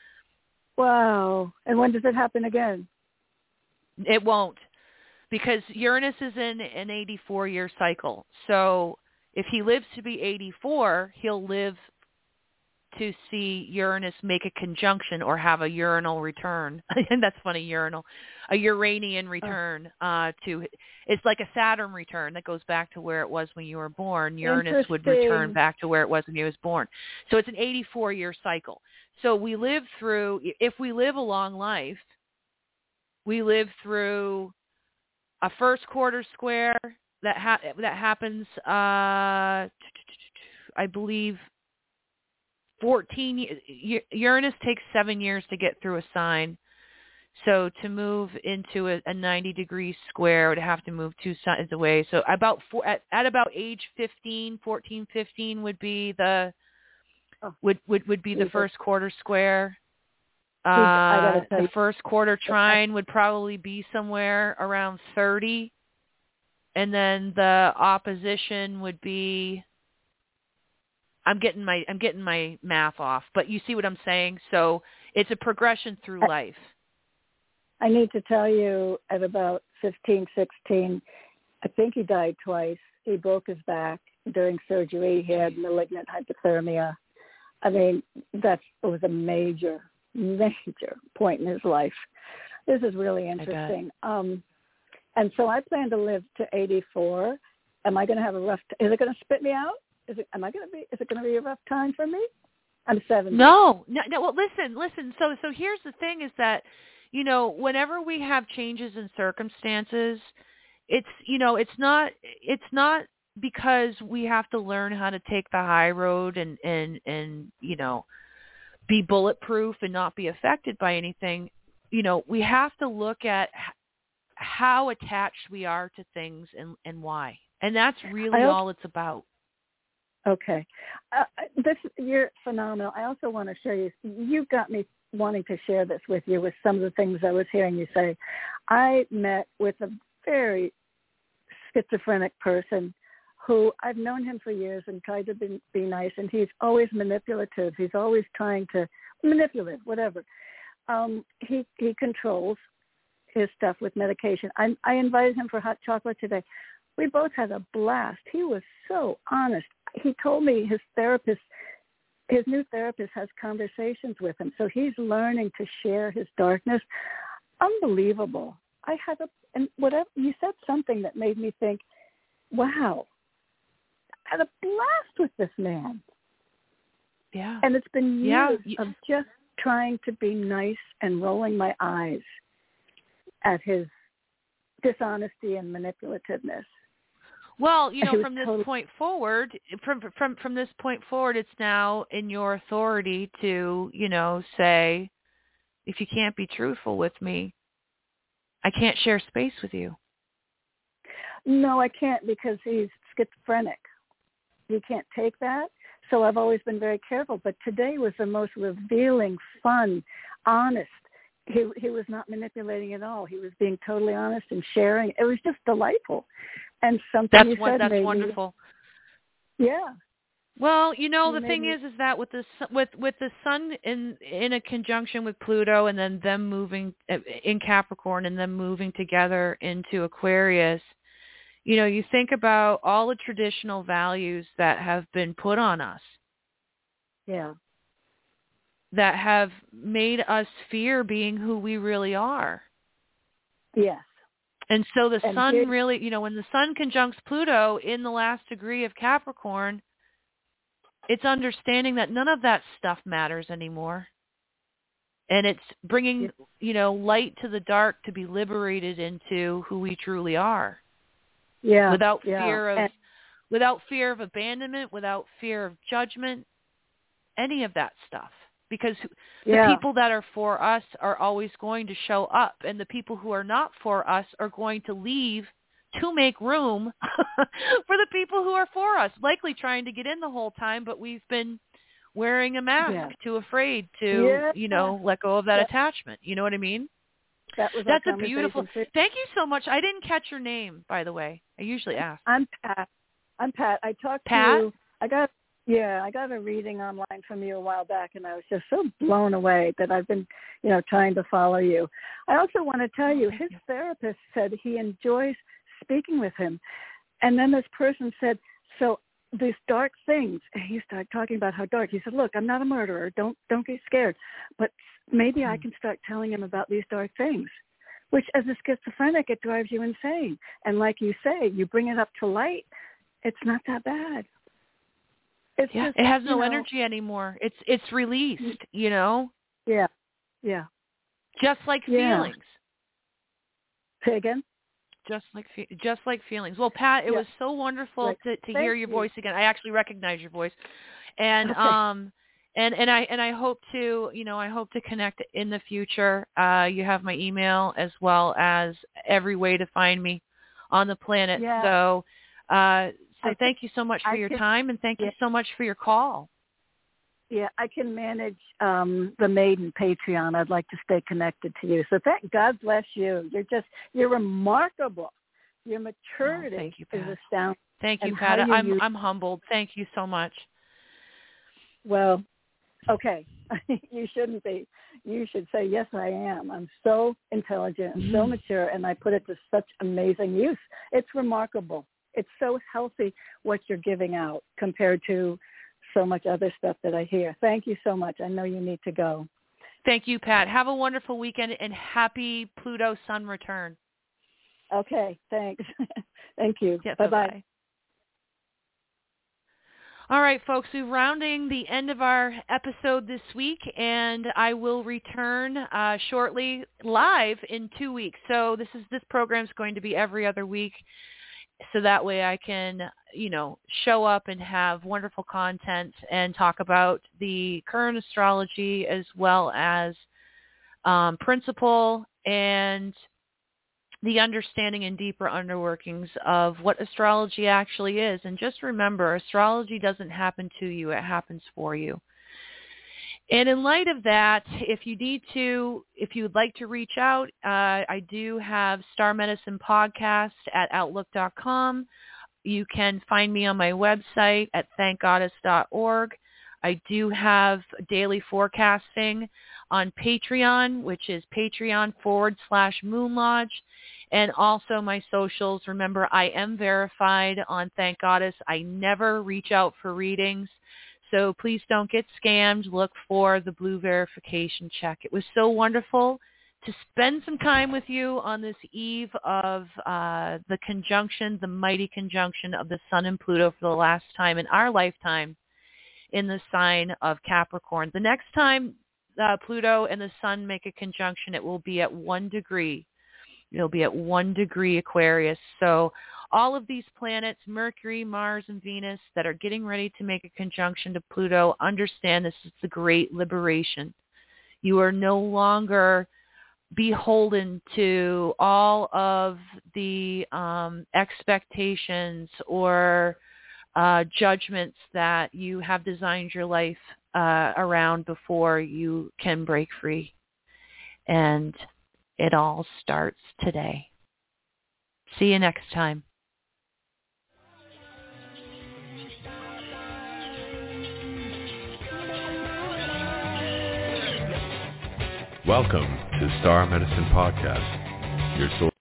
Wow. And when does it happen again? It won't, because Uranus is in an eighty-four-year cycle. So if he lives to be eighty-four, he'll live to see Uranus make a conjunction or have a urinal return. And that's funny, urinal, a Uranian return uh, to, it's like a Saturn return that goes back to where it was when you were born. Uranus would return back to where it was when you was born. So it's an eighty-four-year cycle. So we live through, if we live a long life, we live through a first quarter square that ha- that happens, uh, I believe, fourteen. Uranus takes seven years to get through a sign. So to move into a, a ninety degree square, would have to move two signs away. So about four, at, at about age fifteen, fourteen, fifteen would be the oh. would, would would be the first quarter square. Uh, the first quarter trine would probably be somewhere around thirty. and then the opposition would be. I'm getting my I'm getting my math off, but you see what I'm saying? So it's a progression through life. I need to tell you, at about fifteen, sixteen, I think he died twice. He broke his back during surgery. He had malignant hypothermia. I mean, that was a major, major point in his life. This is really interesting. Um, and so I plan to live to eighty-four. Am I going to have a rough? T- is it going to spit me out? Is it? Am I going to be? Is it going to be a rough time for me? I'm seventy. No, no, no. Well, listen, listen. So, so here's the thing: is that, you know, whenever we have changes in circumstances, it's, you know, it's not, it's not because we have to learn how to take the high road and and and you know, be bulletproof and not be affected by anything. You know, we have to look at how attached we are to things and and why, and that's really also, all it's about. Okay. Uh, this, you're phenomenal. I also want to show you, you got me wanting to share this with you with some of the things I was hearing you say. I met with a very schizophrenic person who I've known him for years and tried to be, be nice, and he's always manipulative. He's always trying to manipulate, whatever. Um, he, he controls his stuff with medication. I, I invited him for hot chocolate today. We both had a blast. He was so honest. He told me his therapist, his new therapist has conversations with him. So he's learning to share his darkness. Unbelievable. I had a, and whatever, you said something that made me think, wow, I had a blast with this man. Yeah. And it's been years yeah. of just trying to be nice and rolling my eyes at his dishonesty and manipulativeness. Well, you know, from this totally- point forward, from from from this point forward, it's now in your authority to, you know, say, if you can't be truthful with me, I can't share space with you. No, I can't, because he's schizophrenic. He can't take that. So I've always been very careful. But today was the most revealing, fun, honest. He he was not manipulating at all. He was being totally honest and sharing. It was just delightful. And something that's you one, said that's made wonderful. Me, yeah. Well, you know, You the thing me, is, is that with the with with the sun in in a conjunction with Pluto, and then them moving in Capricorn, and them moving together into Aquarius, you know, you think about all the traditional values that have been put on us. Yeah. That have made us fear being who we really are. Yes. And so the and sun here, really, you know, when the sun conjuncts Pluto in the last degree of Capricorn, it's understanding that none of that stuff matters anymore. And it's bringing, you know, light to the dark to be liberated into who we truly are. Yeah. Without yeah. fear of, and, without fear of abandonment, without fear of judgment, any of that stuff. Because yeah. the people that are for us are always going to show up, and the people who are not for us are going to leave to make room for the people who are for us, likely trying to get in the whole time, but we've been wearing a mask, yeah. too afraid to, yeah. you know, let go of that yeah. attachment. You know what I mean? That was That's our a beautiful. too. Thank you so much. I didn't catch your name, by the way. I usually ask. I'm Pat. I'm Pat. I talked Pat? to you. I got Yeah, I got a reading online from you a while back, and I was just so blown away that I've been, you know, trying to follow you. I also want to tell you, his therapist said he enjoys speaking with him. And then this person said, so these dark things, and he started talking about how dark. He said, look, I'm not a murderer. Don't don't get scared. But maybe mm-hmm. I can start telling him about these dark things, which as a schizophrenic, it drives you insane. And like you say, you bring it up to light, it's not that bad. It's yeah, just, it has no you know, energy anymore. It's it's released, you know? Yeah, yeah. Just like yeah. feelings. Say again? Just like just like feelings. Well, Pat, it yeah. was so wonderful like, to, to hear your you. voice again. I actually recognize your voice. And okay. um and, and I and I hope to, you know, I hope to connect in the future. Uh you have my email as well as every way to find me on the planet. Yeah. So uh So I thank you so much for I your can, time, and thank yeah. you so much for your call. Yeah, I can manage um, the Maiden Patreon. I'd like to stay connected to you. So thank God bless you. You're just, you're remarkable Your maturity oh, thank you, is Pat. astounding. Thank you, and Pat. you I'm use- I'm humbled. Thank you so much. Well, okay. You shouldn't be. You should say, yes, I am. I'm so intelligent and mm-hmm. so mature, and I put it to such amazing use. It's remarkable. It's so healthy what you're giving out compared to so much other stuff that I hear. Thank you so much. I know you need to go. Thank you, Pat. Have a wonderful weekend and happy Pluto sun return. Okay, thanks. Thank you. Yeah, bye-bye. bye-bye. All right, folks, we're rounding the end of our episode this week, and I will return uh, shortly live in two weeks. So this is this program is going to be every other week, so that way I can, you know, show up and have wonderful content and talk about the current astrology as well as um, principle and the understanding and deeper underworkings of what astrology actually is. And just remember, astrology doesn't happen to you, it happens for you. And in light of that, if you need to, if you would like to reach out, uh, I do have Star Medicine Podcast at outlook dot com. You can find me on my website at thank goddess dot org. I do have daily forecasting on Patreon, which is Patreon forward slash Moon Lodge. And also my socials. Remember, I am verified on Thank Goddess. I never reach out for readings. So please don't get scammed. Look for the blue verification check. It was so wonderful to spend some time with you on this eve of uh, the conjunction, the mighty conjunction of the Sun and Pluto for the last time in our lifetime in the sign of Capricorn. The next time uh, Pluto and the Sun make a conjunction, it will be at one degree. It'll be at one degree Aquarius. So all of these planets, Mercury, Mars, and Venus, that are getting ready to make a conjunction to Pluto, understand this is the great liberation. You are no longer beholden to all of the um, expectations or uh, judgments that you have designed your life uh, around before you can break free. And it all starts today. See you next time. Welcome to Star Medicine Podcast, your source